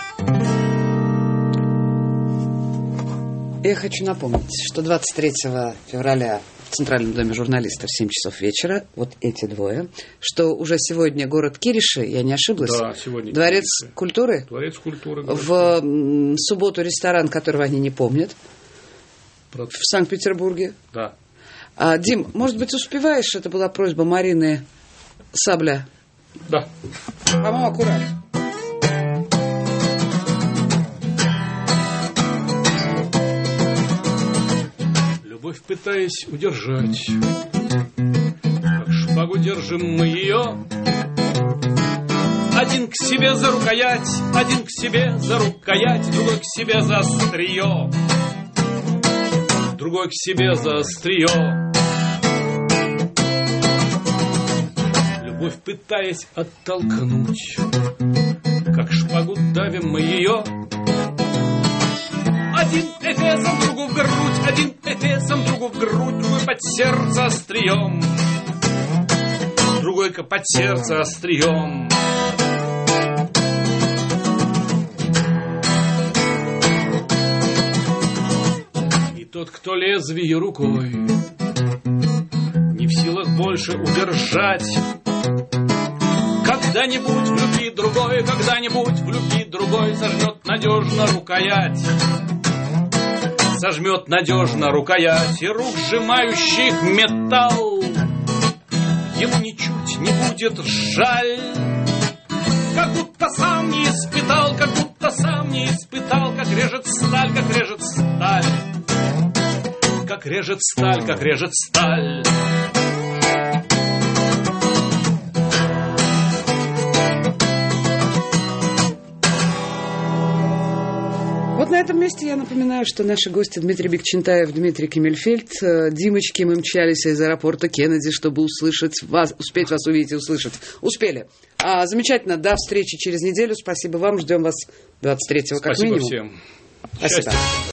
Я хочу напомнить, что двадцать третьего февраля в Центральном доме журналистов в семь часов вечера, вот эти двое, что уже сегодня город Кириши, я не ошиблась? Да, сегодня Дворец Кириши. культуры? Дворец культуры. В м, субботу ресторан, которого они не помнят, Про... в Санкт-Петербурге. Да. А, Дим, может быть, успеваешь? Это была просьба Марины Сабля. Да. По-моему, аккурат. Любовь пытаясь удержать, как шпагу держим мы ее. Один к себе за рукоять, один к себе за рукоять, другой к себе за острие, другой к себе за острие. Любовь пытаясь оттолкнуть, как шпагу давим мы ее. Один эфесом, другу в грудь, один эфесом, другу в грудь, другой под сердце острием, другой под сердце острием. И тот, кто лезвие рукой не в силах больше удержать, когда-нибудь в любви другой, когда-нибудь в любви другой сожмет надежно рукоять, сожмет надежно рукоять, и рук, сжимающих металл, ему ничуть не будет жаль. Как будто сам не испытал, как будто сам не испытал, как режет сталь, как режет сталь, как режет сталь, как режет сталь. Вот на этом месте я напоминаю, что наши гости Дмитрий Бекчентаев, Дмитрий Кемельфельд. Димочки, мы мчались из аэропорта Кеннеди, чтобы услышать вас, успеть вас увидеть и услышать. Успели. А, замечательно. До встречи через неделю. Спасибо вам. Ждем вас двадцать третьего как минимум. Спасибо всем. Спасибо. Счастья.